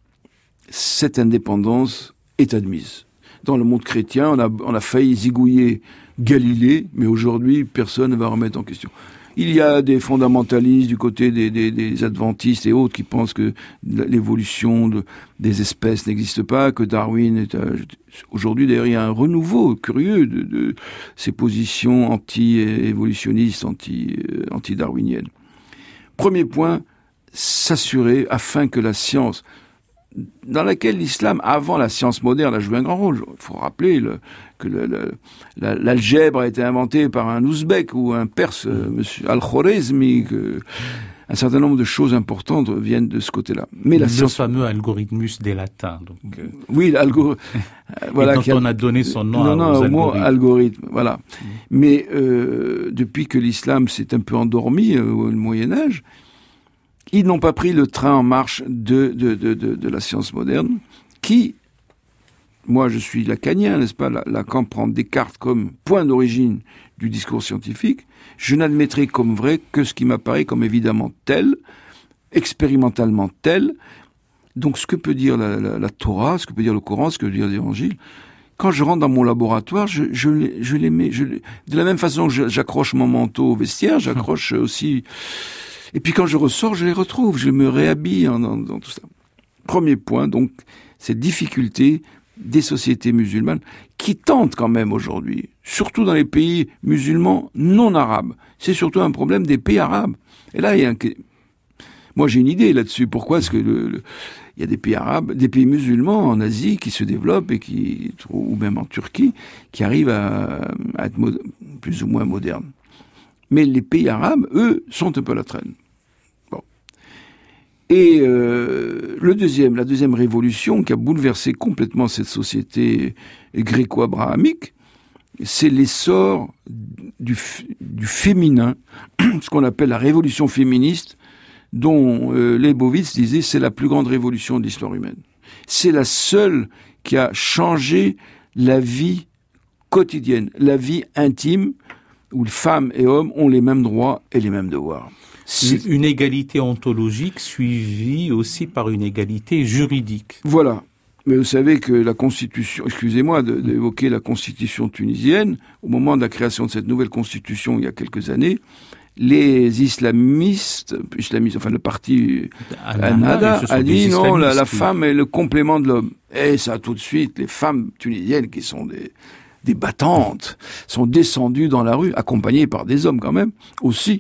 B: cette indépendance est admise. Dans le monde chrétien, on a, on a failli zigouiller Galilée, mais aujourd'hui, personne ne va remettre en question. Il y a des fondamentalistes du côté des, des, des adventistes et autres qui pensent que l'évolution de, des espèces n'existe pas, que Darwin est... Un, aujourd'hui, d'ailleurs, il y a un renouveau curieux de, de ces positions anti-évolutionnistes, anti, euh, anti-darwiniennes. Premier point, s'assurer afin que la science, dans laquelle l'islam, avant la science moderne, a joué un grand rôle. Il faut rappeler le, que le, le, la, l'algèbre a été inventée par un ouzbek ou un perse, euh, monsieur Al-Khwarizmi, que un certain nombre de choses importantes viennent de ce côté-là. Mais la
A: le
B: science...
A: fameux algorithmus des latins. Donc, euh...
B: Oui, l'algorithme.
A: voilà, dont a... on a donné son nom
B: non, non,
A: aux
B: au mot
A: algorithmes.
B: algorithme. Voilà. Mmh. Mais euh, depuis que l'islam s'est un peu endormi euh, au Moyen-Âge, ils n'ont pas pris le train en marche de, de, de, de, de la science moderne, qui, moi je suis lacanien, n'est-ce pas, Lacan prend Descartes comme point d'origine du discours scientifique, je n'admettrai comme vrai que ce qui m'apparaît comme évidemment tel, expérimentalement tel. Donc ce que peut dire la, la, la Torah, ce que peut dire le Coran, ce que peut dire l'Évangile, quand je rentre dans mon laboratoire, je, je, les, je les mets, je les... de la même façon que j'accroche mon manteau au vestiaire, j'accroche aussi... Et puis quand je ressors, je les retrouve, je me réhabille dans, dans, dans tout ça. Premier point, donc, cette difficulté des sociétés musulmanes qui tentent quand même aujourd'hui, surtout dans les pays musulmans non arabes. C'est surtout un problème des pays arabes. Et là, il y a un... moi j'ai une idée là-dessus. Pourquoi est-ce que le, le... il y a des pays arabes, des pays musulmans en Asie qui se développent et qui, ou même en Turquie, qui arrivent à, à être mod... plus ou moins modernes. Mais les pays arabes, eux, sont un peu à la traîne. Bon. Et euh, le deuxième, la deuxième révolution qui a bouleversé complètement cette société gréco-abrahamique, c'est l'essor du, du féminin, ce qu'on appelle la révolution féministe, dont euh, Leibowitz disait c'est la plus grande révolution de l'histoire humaine. C'est la seule qui a changé la vie quotidienne, la vie intime, où femmes et hommes ont les mêmes droits et les mêmes devoirs.
A: C'est... Une égalité ontologique suivie aussi par une égalité juridique.
B: Voilà. Mais vous savez que la Constitution, excusez-moi de, d'évoquer la Constitution tunisienne, au moment de la création de cette nouvelle Constitution il y a quelques années, les islamistes, islamistes enfin le parti Ennahda a dit non, la, la femme est le complément de l'homme. Et ça tout de suite, les femmes tunisiennes qui sont des... des battantes, sont descendues dans la rue, accompagnées par des hommes quand même, aussi,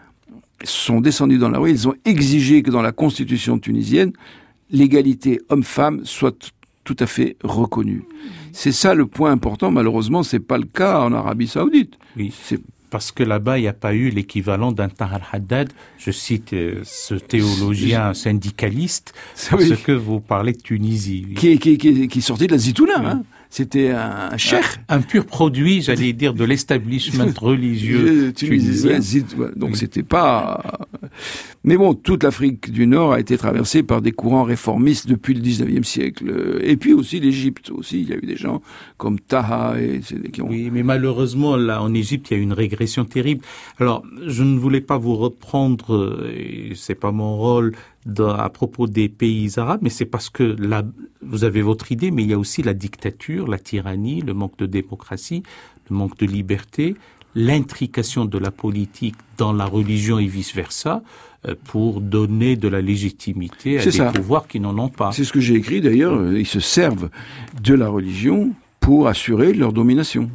B: sont descendues dans la rue, ils ont exigé que dans la constitution tunisienne, l'égalité homme-femme soit t- tout à fait reconnue. C'est ça le point important, malheureusement, c'est pas le cas en Arabie Saoudite.
A: Oui, c'est... Parce que là-bas, il n'y a pas eu l'équivalent d'un Tahar Haddad. Je cite euh, ce théologien syndicaliste, parce oui. que vous parlez de Tunisie. Oui.
B: Qui, qui, qui, qui sortait de la Zitouna, oui. hein. C'était un cheikh.
A: Un, un pur produit, j'allais dire, de l'establishment religieux tunisien.
B: Donc c'était pas... Mais bon, toute l'Afrique du Nord a été traversée par des courants réformistes depuis le dix-neuvième siècle. Et puis aussi l'Égypte aussi. Il y a eu des gens comme Taha et qui ont...
A: Oui, mais malheureusement, là, en Égypte, il y a eu une régression terrible. Alors, je ne voulais pas vous reprendre, et c'est pas mon rôle, de, à propos des pays arabes, mais c'est parce que là, vous avez votre idée, mais il y a aussi la dictature, la tyrannie, le manque de démocratie, le manque de liberté, l'intrication de la politique dans la religion et vice-versa, euh, pour donner de la légitimité à
B: c'est
A: des
B: ça.
A: pouvoirs qui n'en ont pas.
B: C'est ce que j'ai écrit d'ailleurs, ils se servent de la religion pour assurer leur domination.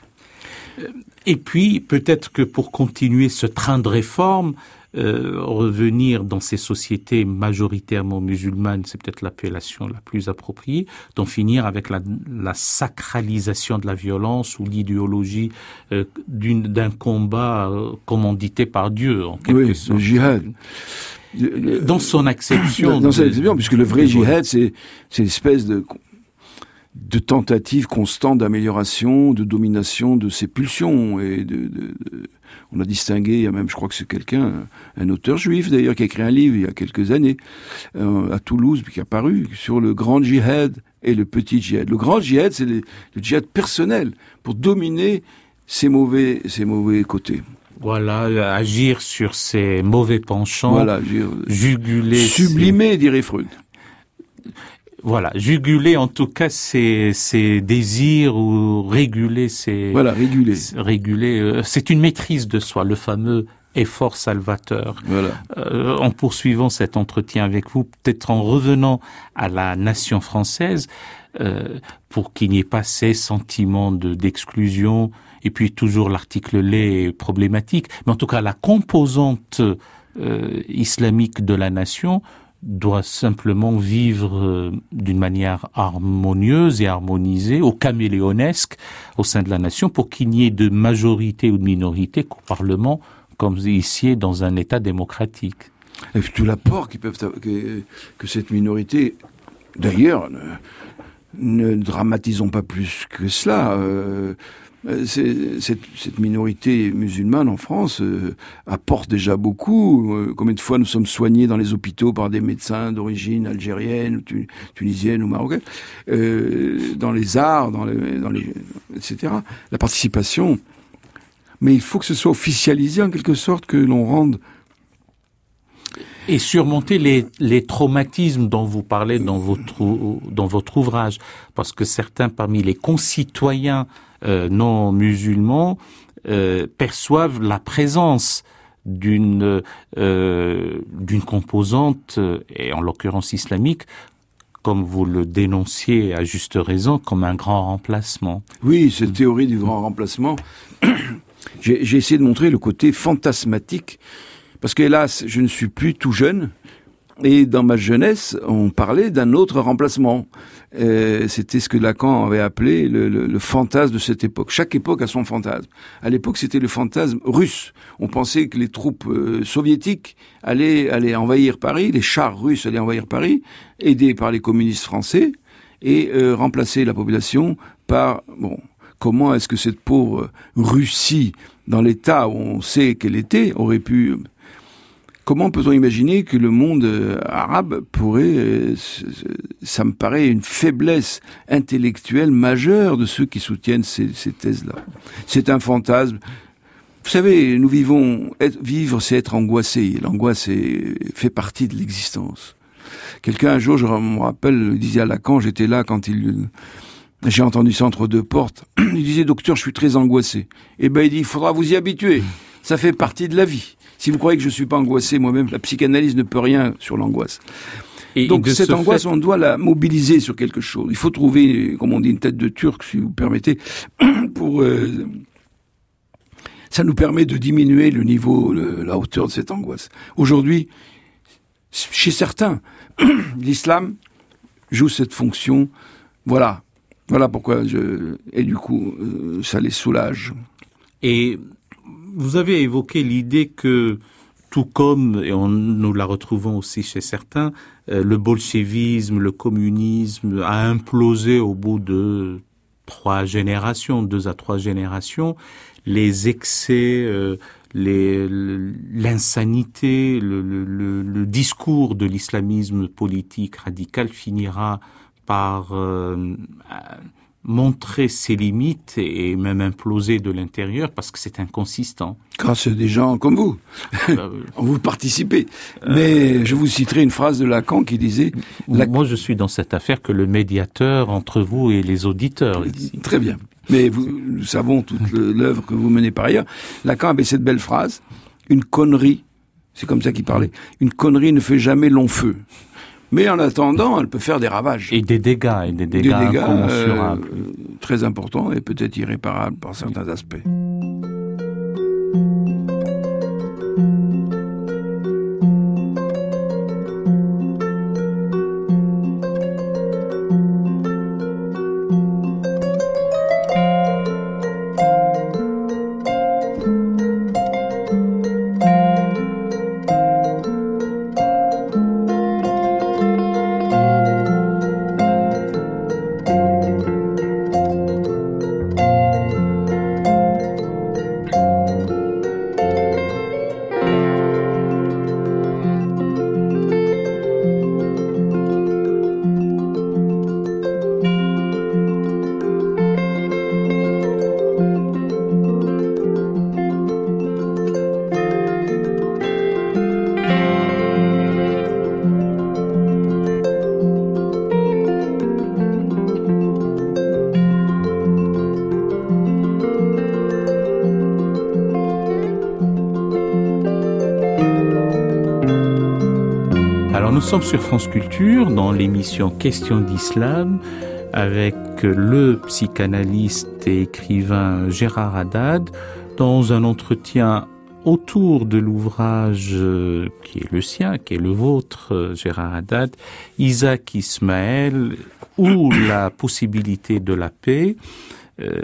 A: Et puis, peut-être que pour continuer ce train de réforme, euh, revenir dans ces sociétés majoritairement musulmanes, c'est peut-être l'appellation la plus appropriée, d'en finir avec la, la sacralisation de la violence ou l'idéologie euh, d'une, d'un combat euh, commandité par Dieu, en quelque
B: oui,
A: sorte.
B: Le djihad.
A: Dans son acception.
B: Dans, dans son acception,
A: de,
B: puisque le vrai djihad, c'est, c'est l'espèce de... de tentatives constantes d'amélioration, de domination de ses pulsions. Et de, de, de, on a distingué, il y a même, je crois que c'est quelqu'un, un auteur juif d'ailleurs, qui a écrit un livre il y a quelques années, euh, à Toulouse, qui a paru, sur le grand djihad et le petit djihad. Le grand djihad, c'est le, le djihad personnel, pour dominer ses mauvais, ses mauvais côtés.
A: Voilà, agir sur ses mauvais penchants,
B: voilà, agir,
A: juguler...
B: Sublimer, ses... dirait Freud.
A: Voilà, juguler en tout cas ses, ses désirs ou réguler ses...
B: Voilà, réguler.
A: Réguler, euh, c'est une maîtrise de soi, le fameux effort salvateur.
B: Voilà.
A: Euh, en poursuivant cet entretien avec vous, peut-être en revenant à la nation française, euh, pour qu'il n'y ait pas ces sentiments de, d'exclusion, et puis toujours l'article lait est problématique, mais en tout cas la composante euh, islamique de la nation doit simplement vivre euh, d'une manière harmonieuse et harmonisée, au caméléonesque, au sein de la nation, pour qu'il n'y ait de majorité ou de minorité qu'au Parlement, comme ici dans un État démocratique.
B: Et puis tout l'apport qu'ils peuvent que, que cette minorité, d'ailleurs, ne, ne dramatisons pas plus que cela. Euh, C'est, cette, cette minorité musulmane en France euh, apporte déjà beaucoup. Euh, combien de fois nous sommes soignés dans les hôpitaux par des médecins d'origine algérienne, ou tu, tunisienne ou marocaine, euh, dans les arts, dans les, dans les, et cetera. La participation. Mais il faut que ce soit officialisé en quelque sorte, que l'on rende.
A: Et surmonter les, les traumatismes dont vous parlez dans votre, dans votre ouvrage. Parce que certains parmi les concitoyens Euh, non musulmans euh, perçoivent la présence d'une euh, d'une composante, et en l'occurrence islamique, comme vous le dénonciez à juste raison, comme un grand remplacement.
B: Oui, cette théorie du grand remplacement, j'ai, j'ai essayé de montrer le côté fantasmatique, parce que hélas, je ne suis plus tout jeune, et dans ma jeunesse, on parlait d'un autre remplacement. Euh, c'était ce que Lacan avait appelé le, le, le fantasme de cette époque. Chaque époque a son fantasme. À l'époque, c'était le fantasme russe. On pensait que les troupes euh, soviétiques allaient, allaient envahir Paris, les chars russes allaient envahir Paris, aidés par les communistes français, et euh, remplacer la population par... bon. Comment est-ce que cette pauvre Russie, dans l'état où on sait qu'elle était, aurait pu... Comment peut-on imaginer que le monde euh, arabe pourrait... Euh, ça me paraît une faiblesse intellectuelle majeure de ceux qui soutiennent ces, ces thèses-là. C'est un fantasme. Vous savez, nous vivons... Être, vivre, c'est être angoissé. L'angoisse est, fait partie de l'existence. Quelqu'un, un jour, je me rappelle, disait à Lacan, j'étais là quand il... J'ai entendu ça entre deux portes. Il disait, docteur, je suis très angoissé. Eh ben, il dit, il faudra vous y habituer. Ça fait partie de la vie. Si vous croyez que je suis pas angoissé moi-même, la psychanalyse ne peut rien sur l'angoisse. Et donc cette angoisse, fait... on doit la mobiliser sur quelque chose. Il faut trouver, comme on dit, une tête de Turc, si vous permettez, pour... Euh... Ça nous permet de diminuer le niveau, le, la hauteur de cette angoisse. Aujourd'hui, chez certains, l'islam joue cette fonction. Voilà. Voilà pourquoi je... Et du coup, euh, ça les soulage.
A: Et... Vous avez évoqué l'idée que, tout comme, et on, nous la retrouvons aussi chez certains, euh, le bolchevisme, le communisme a implosé au bout de trois générations, deux à trois générations. Les excès, euh, les, l'insanité, le, le, le, le discours de l'islamisme politique radical finira par... Euh, montrer ses limites et même imploser de l'intérieur parce que c'est inconsistant.
B: Grâce à des gens comme vous. Euh, vous participez. Euh, Mais je vous citerai une phrase de Lacan qui disait...
A: La... Moi, je suis dans cette affaire que le médiateur entre vous et les auditeurs. Ici.
B: Très bien. Mais vous, nous savons toute l'œuvre que vous menez par ailleurs. Lacan avait cette belle phrase. Une connerie, c'est comme ça qu'il parlait, une connerie ne fait jamais long feu. Mais en attendant, elle peut faire des ravages.
A: Et des dégâts, et des dégâts, des dégâts incommensurables. Euh,
B: très important et peut-être irréparable par certains aspects.
A: Nous sommes sur France Culture dans l'émission Questions d'Islam avec le psychanalyste et écrivain Gérard Haddad dans un entretien autour de l'ouvrage qui est le sien, qui est le vôtre, Gérard Haddad, Isaac Ismaël ou la possibilité de la paix. Euh,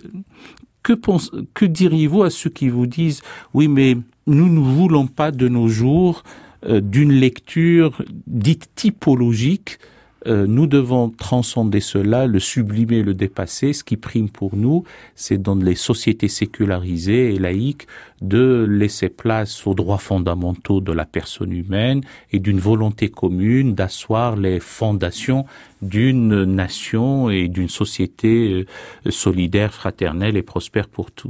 A: que, pense, que diriez-vous à ceux qui vous disent « Oui, mais nous ne voulons pas de nos jours d'une lecture dite typologique, euh, nous devons transcender cela, le sublimer, le dépasser. Ce qui prime pour nous, c'est dans les sociétés sécularisées et laïques de laisser place aux droits fondamentaux de la personne humaine et d'une volonté commune d'asseoir les fondations d'une nation et d'une société solidaire, fraternelle et prospère pour tous. »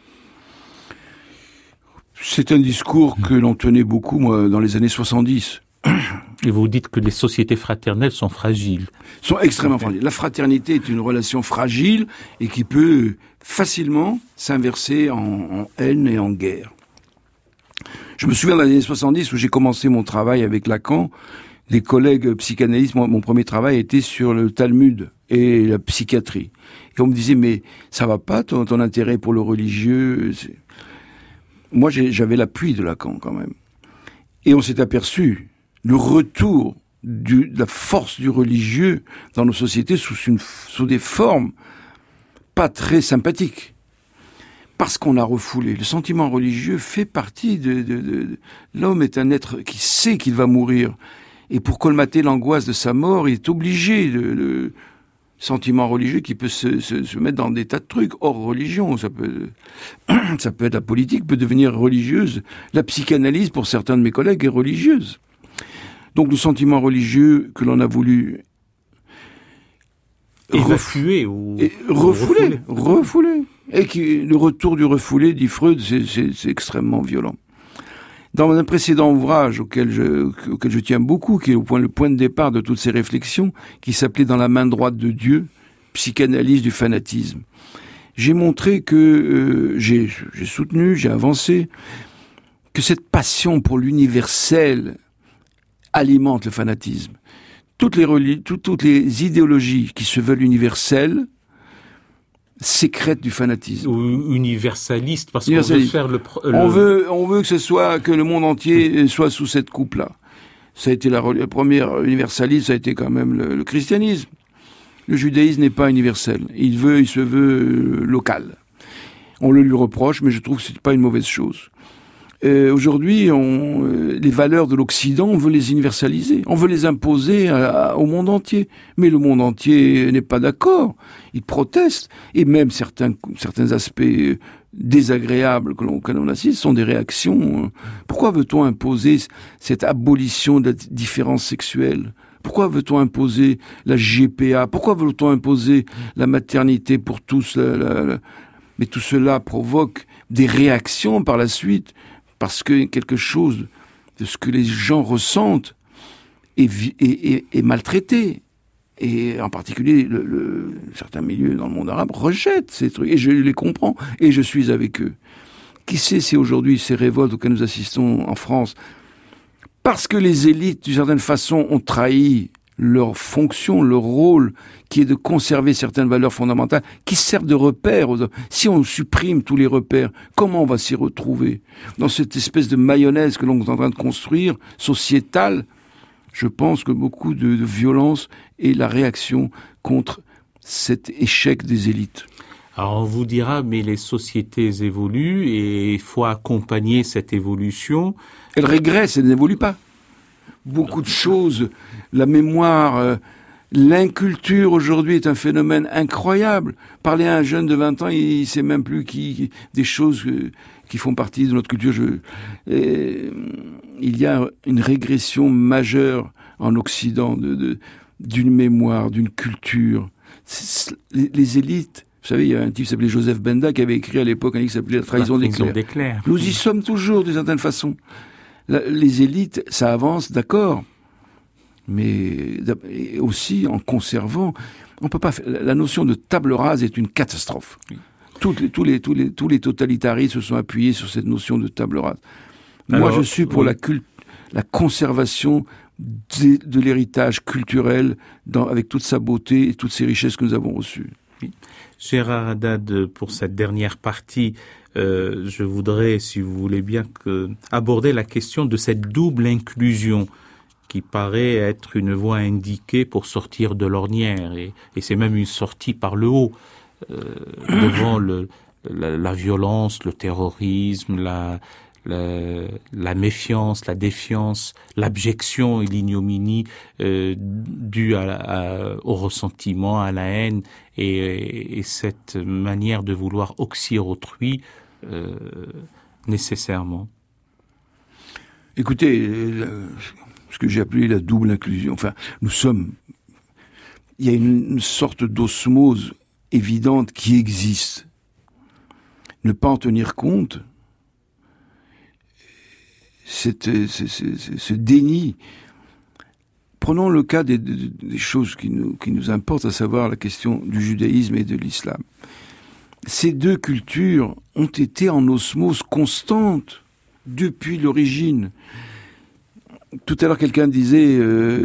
B: C'est un discours que l'on tenait beaucoup, moi, dans les années soixante-dix.
A: Et vous dites que les sociétés fraternelles sont fragiles.
B: Sont extrêmement fragiles. La fraternité est une relation fragile et qui peut facilement s'inverser en, en haine et en guerre. Je me souviens dans les années soixante-dix où j'ai commencé mon travail avec Lacan, des collègues psychanalystes, mon, mon premier travail était sur le Talmud et la psychiatrie. Et on me disait, mais ça va pas ton, ton intérêt pour le religieux? C'est... Moi, j'ai, j'avais l'appui de Lacan, quand même. Et on s'est aperçu le retour du, de la force du religieux dans nos sociétés sous, une, sous des formes pas très sympathiques. Parce qu'on l'a refoulé. Le sentiment religieux fait partie de, de, de, de... L'homme est un être qui sait qu'il va mourir. Et pour colmater l'angoisse de sa mort, il est obligé de... de sentiment religieux qui peut se, se, se mettre dans des tas de trucs hors religion. Ça peut, ça peut être la politique, peut devenir religieuse. La psychanalyse, pour certains de mes collègues, est religieuse. Donc le sentiment religieux que l'on a voulu
A: évacuer ou
B: refouler, refouler. Et qui, le retour du refoulé, dit Freud, c'est, c'est, c'est extrêmement violent. Dans un précédent ouvrage auquel je, auquel je tiens beaucoup, qui est au point, le point de départ de toutes ces réflexions, qui s'appelait Dans la main droite de Dieu, psychanalyse du fanatisme, j'ai montré que, euh, j'ai, j'ai soutenu, j'ai avancé, que cette passion pour l'universel alimente le fanatisme. Toutes les, reli- tout, toutes les idéologies qui se veulent universelles sécrète du fanatisme.
A: Ou universaliste, parce qu'on veut faire le, le...
B: On veut, on veut que ce soit, que le monde entier soit sous cette coupe-là. Ça a été la, la première universaliste, ça a été quand même le, le christianisme. Le judaïsme n'est pas universel. Il veut, il se veut euh, local. On le lui reproche, mais je trouve que c'est pas une mauvaise chose. Euh, aujourd'hui, on, euh, les valeurs de l'Occident, on veut les universaliser. On veut les imposer à, à, au monde entier. Mais le monde entier n'est pas d'accord. Il proteste. Et même certains, certains aspects désagréables que l'on, que l'on assiste sont des réactions. Pourquoi veut-on imposer cette abolition de la différence sexuelle ? Pourquoi veut-on imposer la G P A ? Pourquoi veut-on imposer la maternité pour tous ? La, la, la... Mais tout cela provoque des réactions par la suite. Parce que quelque chose de ce que les gens ressentent est, est, est, est maltraité. Et en particulier, le, le, certains milieux dans le monde arabe rejettent ces trucs. Et je les comprends. Et je suis avec eux. Qui sait si aujourd'hui ces révoltes auxquelles nous assistons en France, parce que les élites, d'une certaine façon, ont trahi leur fonction, leur rôle, qui est de conserver certaines valeurs fondamentales, qui servent de repères aux hommes. Si on supprime tous les repères, comment on va s'y retrouver? Dans cette espèce de mayonnaise que l'on est en train de construire, sociétale, je pense que beaucoup de, de violence est la réaction contre cet échec des élites.
A: Alors on vous dira, mais les sociétés évoluent et il faut accompagner cette évolution.
B: Elles régressent, elles n'évoluent pas. Beaucoup de choses, la mémoire, euh, l'inculture aujourd'hui est un phénomène incroyable. Parler à un jeune de vingt ans, il ne sait même plus qui, qui des choses euh, qui font partie de notre culture. Je, et, il y a une régression majeure en Occident de, de, d'une mémoire, d'une culture. Les, les élites, vous savez, il y a un type qui s'appelait Joseph Benda qui avait écrit à l'époque un livre qui s'appelait La trahison,
A: La
B: trahison
A: des clercs.
B: Nous y sommes toujours d'une certaine façon. La, les élites, ça avance, d'accord, mais aussi en conservant. On peut pas. La notion de table rase est une catastrophe. Oui. Toutes les, tous les tous les tous les totalitaristes se sont appuyés sur cette notion de table rase. Alors, moi, je suis pour oui. la culte, la conservation de, de l'héritage culturel dans, avec toute sa beauté et toutes ces richesses que nous avons reçues.
A: Oui. Gérard Haddad, pour cette dernière partie. Euh, je voudrais, si vous voulez bien, que, aborder la question de cette double inclusion qui paraît être une voie indiquée pour sortir de l'ornière. Et, et c'est même une sortie par le haut, euh, devant le, la, la violence, le terrorisme, la, la, la méfiance, la défiance, l'abjection et l'ignominie euh, due à, à, au ressentiment, à la haine et, et cette manière de vouloir oxyre autrui Euh, nécessairement.
B: Écoutez, euh, ce que j'ai appelé la double inclusion, enfin, nous sommes... Il y a une, une sorte d'osmose évidente qui existe. Ne pas en tenir compte, c'est, c'est, c'est, c'est, ce déni. Prenons le cas des, des, des choses qui nous, qui nous importent, à savoir la question du judaïsme et de l'islam. Ces deux cultures ont été en osmose constante depuis l'origine. Tout à l'heure, quelqu'un disait,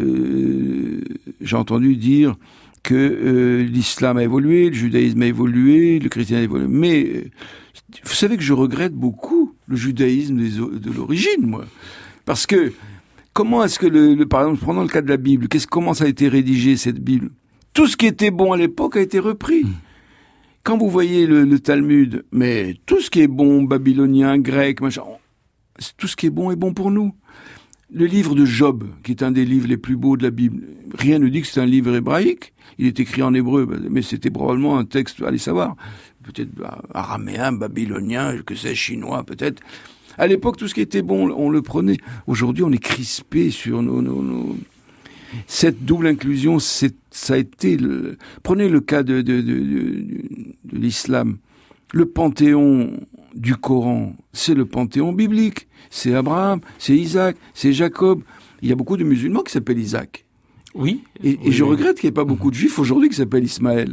B: euh, j'ai entendu dire que euh, l'islam a évolué, le judaïsme a évolué, le christianisme a évolué. Mais euh, vous savez que je regrette beaucoup le judaïsme des, de l'origine, moi. Parce que, comment est-ce que, le, le, par exemple, prenons le cas de la Bible, qu'est-ce, comment ça a été rédigé, cette Bible? Tout ce qui était bon à l'époque a été repris. Mmh. Quand vous voyez le, le Talmud, mais tout ce qui est bon, babylonien, grec, machin, tout ce qui est bon est bon pour nous. Le livre de Job, qui est un des livres les plus beaux de la Bible, rien ne dit que c'est un livre hébraïque. Il est écrit en hébreu, mais c'était probablement un texte, allez savoir, peut-être araméen, babylonien, que sais, chinois, peut-être. À l'époque, tout ce qui était bon, on le prenait. Aujourd'hui, on est crispé sur nos... nos, nos... Cette double inclusion, c'est, ça a été... Le... Prenez le cas de, de, de, de, de l'islam. Le panthéon du Coran, c'est le panthéon biblique. C'est Abraham, c'est Isaac, c'est Jacob. Il y a beaucoup de musulmans qui s'appellent Isaac.
A: Oui.
B: Et,
A: oui,
B: et je
A: oui.
B: regrette qu'il n'y ait pas beaucoup de juifs aujourd'hui qui s'appellent Ismaël.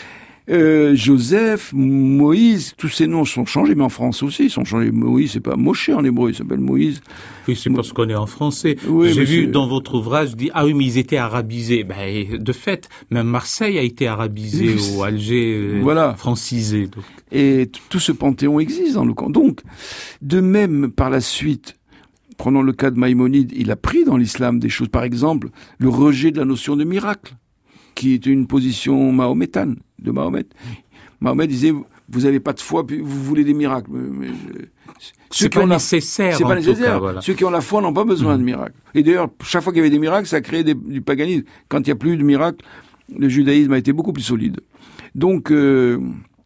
B: Euh, Joseph, Moïse, tous ces noms sont changés, mais en France aussi, ils sont changés. Moïse, c'est pas Moshe en hébreu, il s'appelle Moïse.
A: Oui, c'est parce qu'on est en français.
B: Oui,
A: J'ai vu
B: c'est...
A: dans votre ouvrage, dit, ah oui, mais ils étaient arabisés. Ben, de fait, même Marseille a été arabisé, oui, ou Alger, voilà. francisé. Donc.
B: Et tout ce panthéon existe dans le camp. Donc, de même, par la suite, prenons le cas de Maïmonide, il a pris dans l'islam des choses, par exemple, le rejet de la notion de miracle, qui est une position mahométane de Mahomet. Mahomet disait, vous n'avez pas de foi, puis vous voulez des miracles. Mais, mais,
A: c'est pas nécessaire.
B: La... C'est pas nécessaire.
A: Cas, voilà.
B: Ceux qui ont la foi n'ont pas besoin mmh. de miracles. Et d'ailleurs, chaque fois qu'il y avait des miracles, ça créait des, du paganisme. Quand il n'y a plus de miracles, le judaïsme a été beaucoup plus solide. Donc, euh,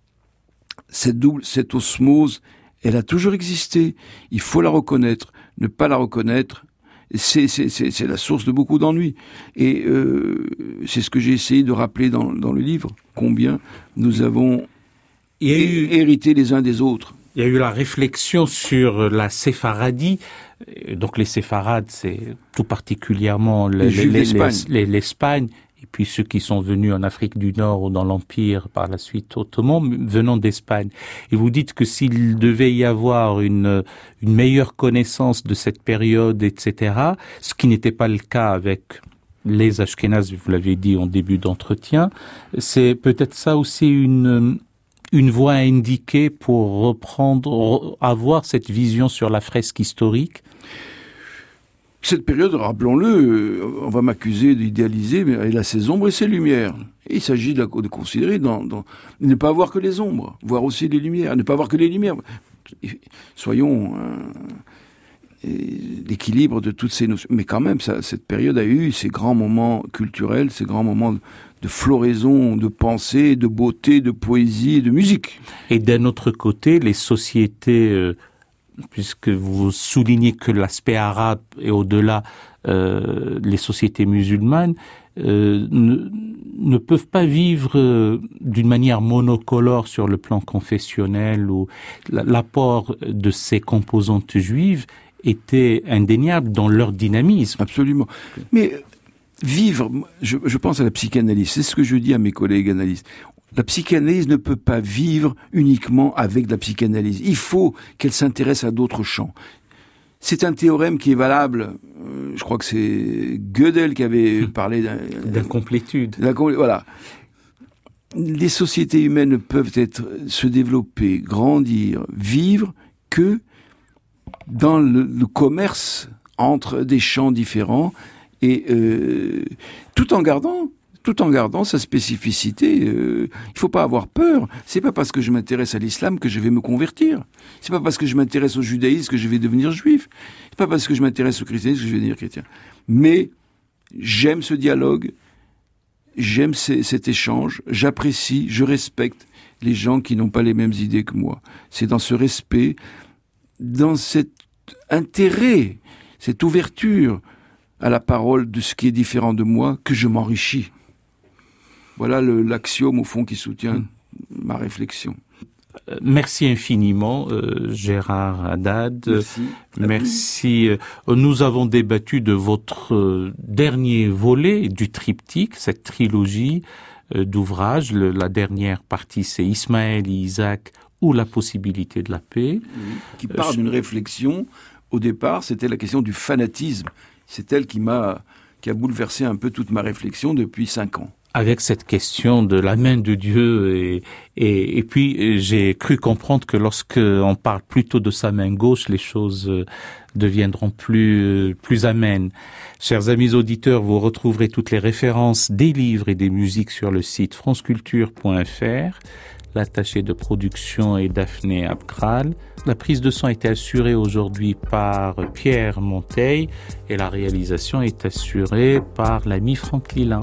B: cette double, cette osmose, elle a toujours existé. Il faut la reconnaître. Ne pas la reconnaître, c'est, c'est, c'est, c'est la source de beaucoup d'ennuis. Et euh, c'est ce que j'ai essayé de rappeler dans, dans le livre, combien nous avons eu... hérité les uns des autres.
A: Il y a eu la réflexion sur la séfaradie. Donc les séfarades, c'est tout particulièrement les, les, les, les, les, l'Espagne, et puis ceux qui sont venus en Afrique du Nord ou dans l'Empire par la suite ottoman, venant d'Espagne. Et vous dites que s'il devait y avoir une, une meilleure connaissance de cette période, et cetera, ce qui n'était pas le cas avec les Ashkénazes, vous l'avez dit en début d'entretien. C'est peut-être ça aussi une, une voie à indiquer pour reprendre, avoir cette vision sur la fresque historique.
B: Cette période, rappelons-le, on va m'accuser d'idéaliser, mais elle a ses ombres et ses lumières. Et il s'agit de, la, de considérer, dans, dans, ne pas voir que les ombres, voir aussi les lumières, ne pas voir que les lumières. Soyons euh, l'équilibre de toutes ces notions. Mais quand même, ça, cette période a eu ces grands moments culturels, ces grands moments de floraison, de pensée, de beauté, de poésie et de musique.
A: Et d'un autre côté, les sociétés... Euh puisque vous soulignez que l'aspect arabe et au-delà, euh, les sociétés musulmanes euh, ne, ne peuvent pas vivre euh, d'une manière monocolore sur le plan confessionnel, où l'apport de ces composantes juives était indéniable dans leur dynamisme.
B: Absolument. Mais vivre, je, je pense à la psychanalyse, c'est ce que je dis à mes collègues analystes. La psychanalyse ne peut pas vivre uniquement avec la psychanalyse. Il faut qu'elle s'intéresse à d'autres champs. C'est un théorème qui est valable. Euh, je crois que c'est Gödel qui avait parlé d'un,
A: d'incomplétude.
B: Voilà. Les sociétés humaines ne peuvent être, se développer, grandir, vivre que dans le, le commerce entre des champs différents et euh, tout en gardant tout en gardant sa spécificité. Euh, il faut pas avoir peur. C'est pas parce que je m'intéresse à l'islam que je vais me convertir. C'est pas parce que je m'intéresse au judaïsme que je vais devenir juif. C'est pas parce que je m'intéresse au christianisme que je vais devenir chrétien. Mais j'aime ce dialogue, j'aime ces, cet échange, j'apprécie, je respecte les gens qui n'ont pas les mêmes idées que moi. C'est dans ce respect, dans cet intérêt, cette ouverture à la parole de ce qui est différent de moi, que je m'enrichis. Voilà le, l'axiome, au fond, qui soutient mmh. ma réflexion.
A: Merci infiniment, euh, Gérard Haddad. Merci. Merci. Nous avons débattu de votre euh, dernier volet du triptyque, cette trilogie euh, d'ouvrages. Le, la dernière partie, c'est Ismaël et Isaac ou la possibilité de la paix.
B: Oui, qui part euh, d'une réflexion. Au départ, c'était la question du fanatisme. C'est elle qui m'a, qui a bouleversé un peu toute ma réflexion depuis cinq ans.
A: Avec cette question de la main de Dieu et, et, et puis j'ai cru comprendre que lorsque on parle plutôt de sa main gauche, les choses deviendront plus, plus amènes. Chers amis auditeurs, vous retrouverez toutes les références des livres et des musiques sur le site franceculture point f r. L'attaché de production est Daphné Abkral. La prise de son a été assurée aujourd'hui par Pierre Monteil et la réalisation est assurée par l'ami Franck Lilin.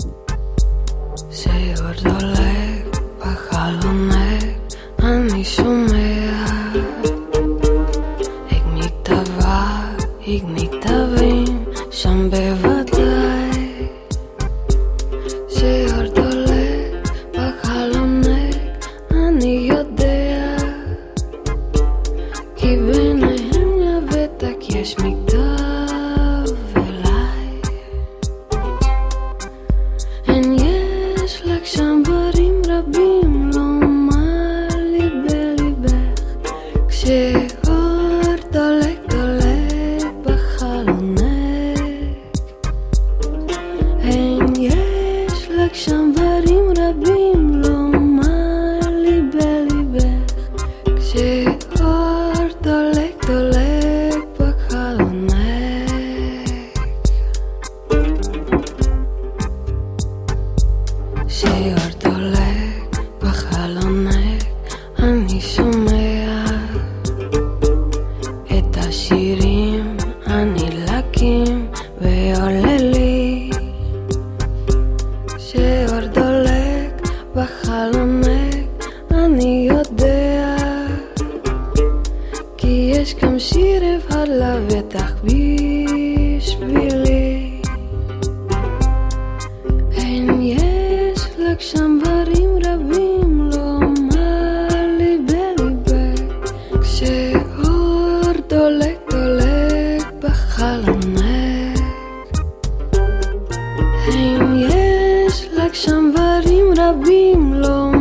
C: יש לך שם דברים רבים לא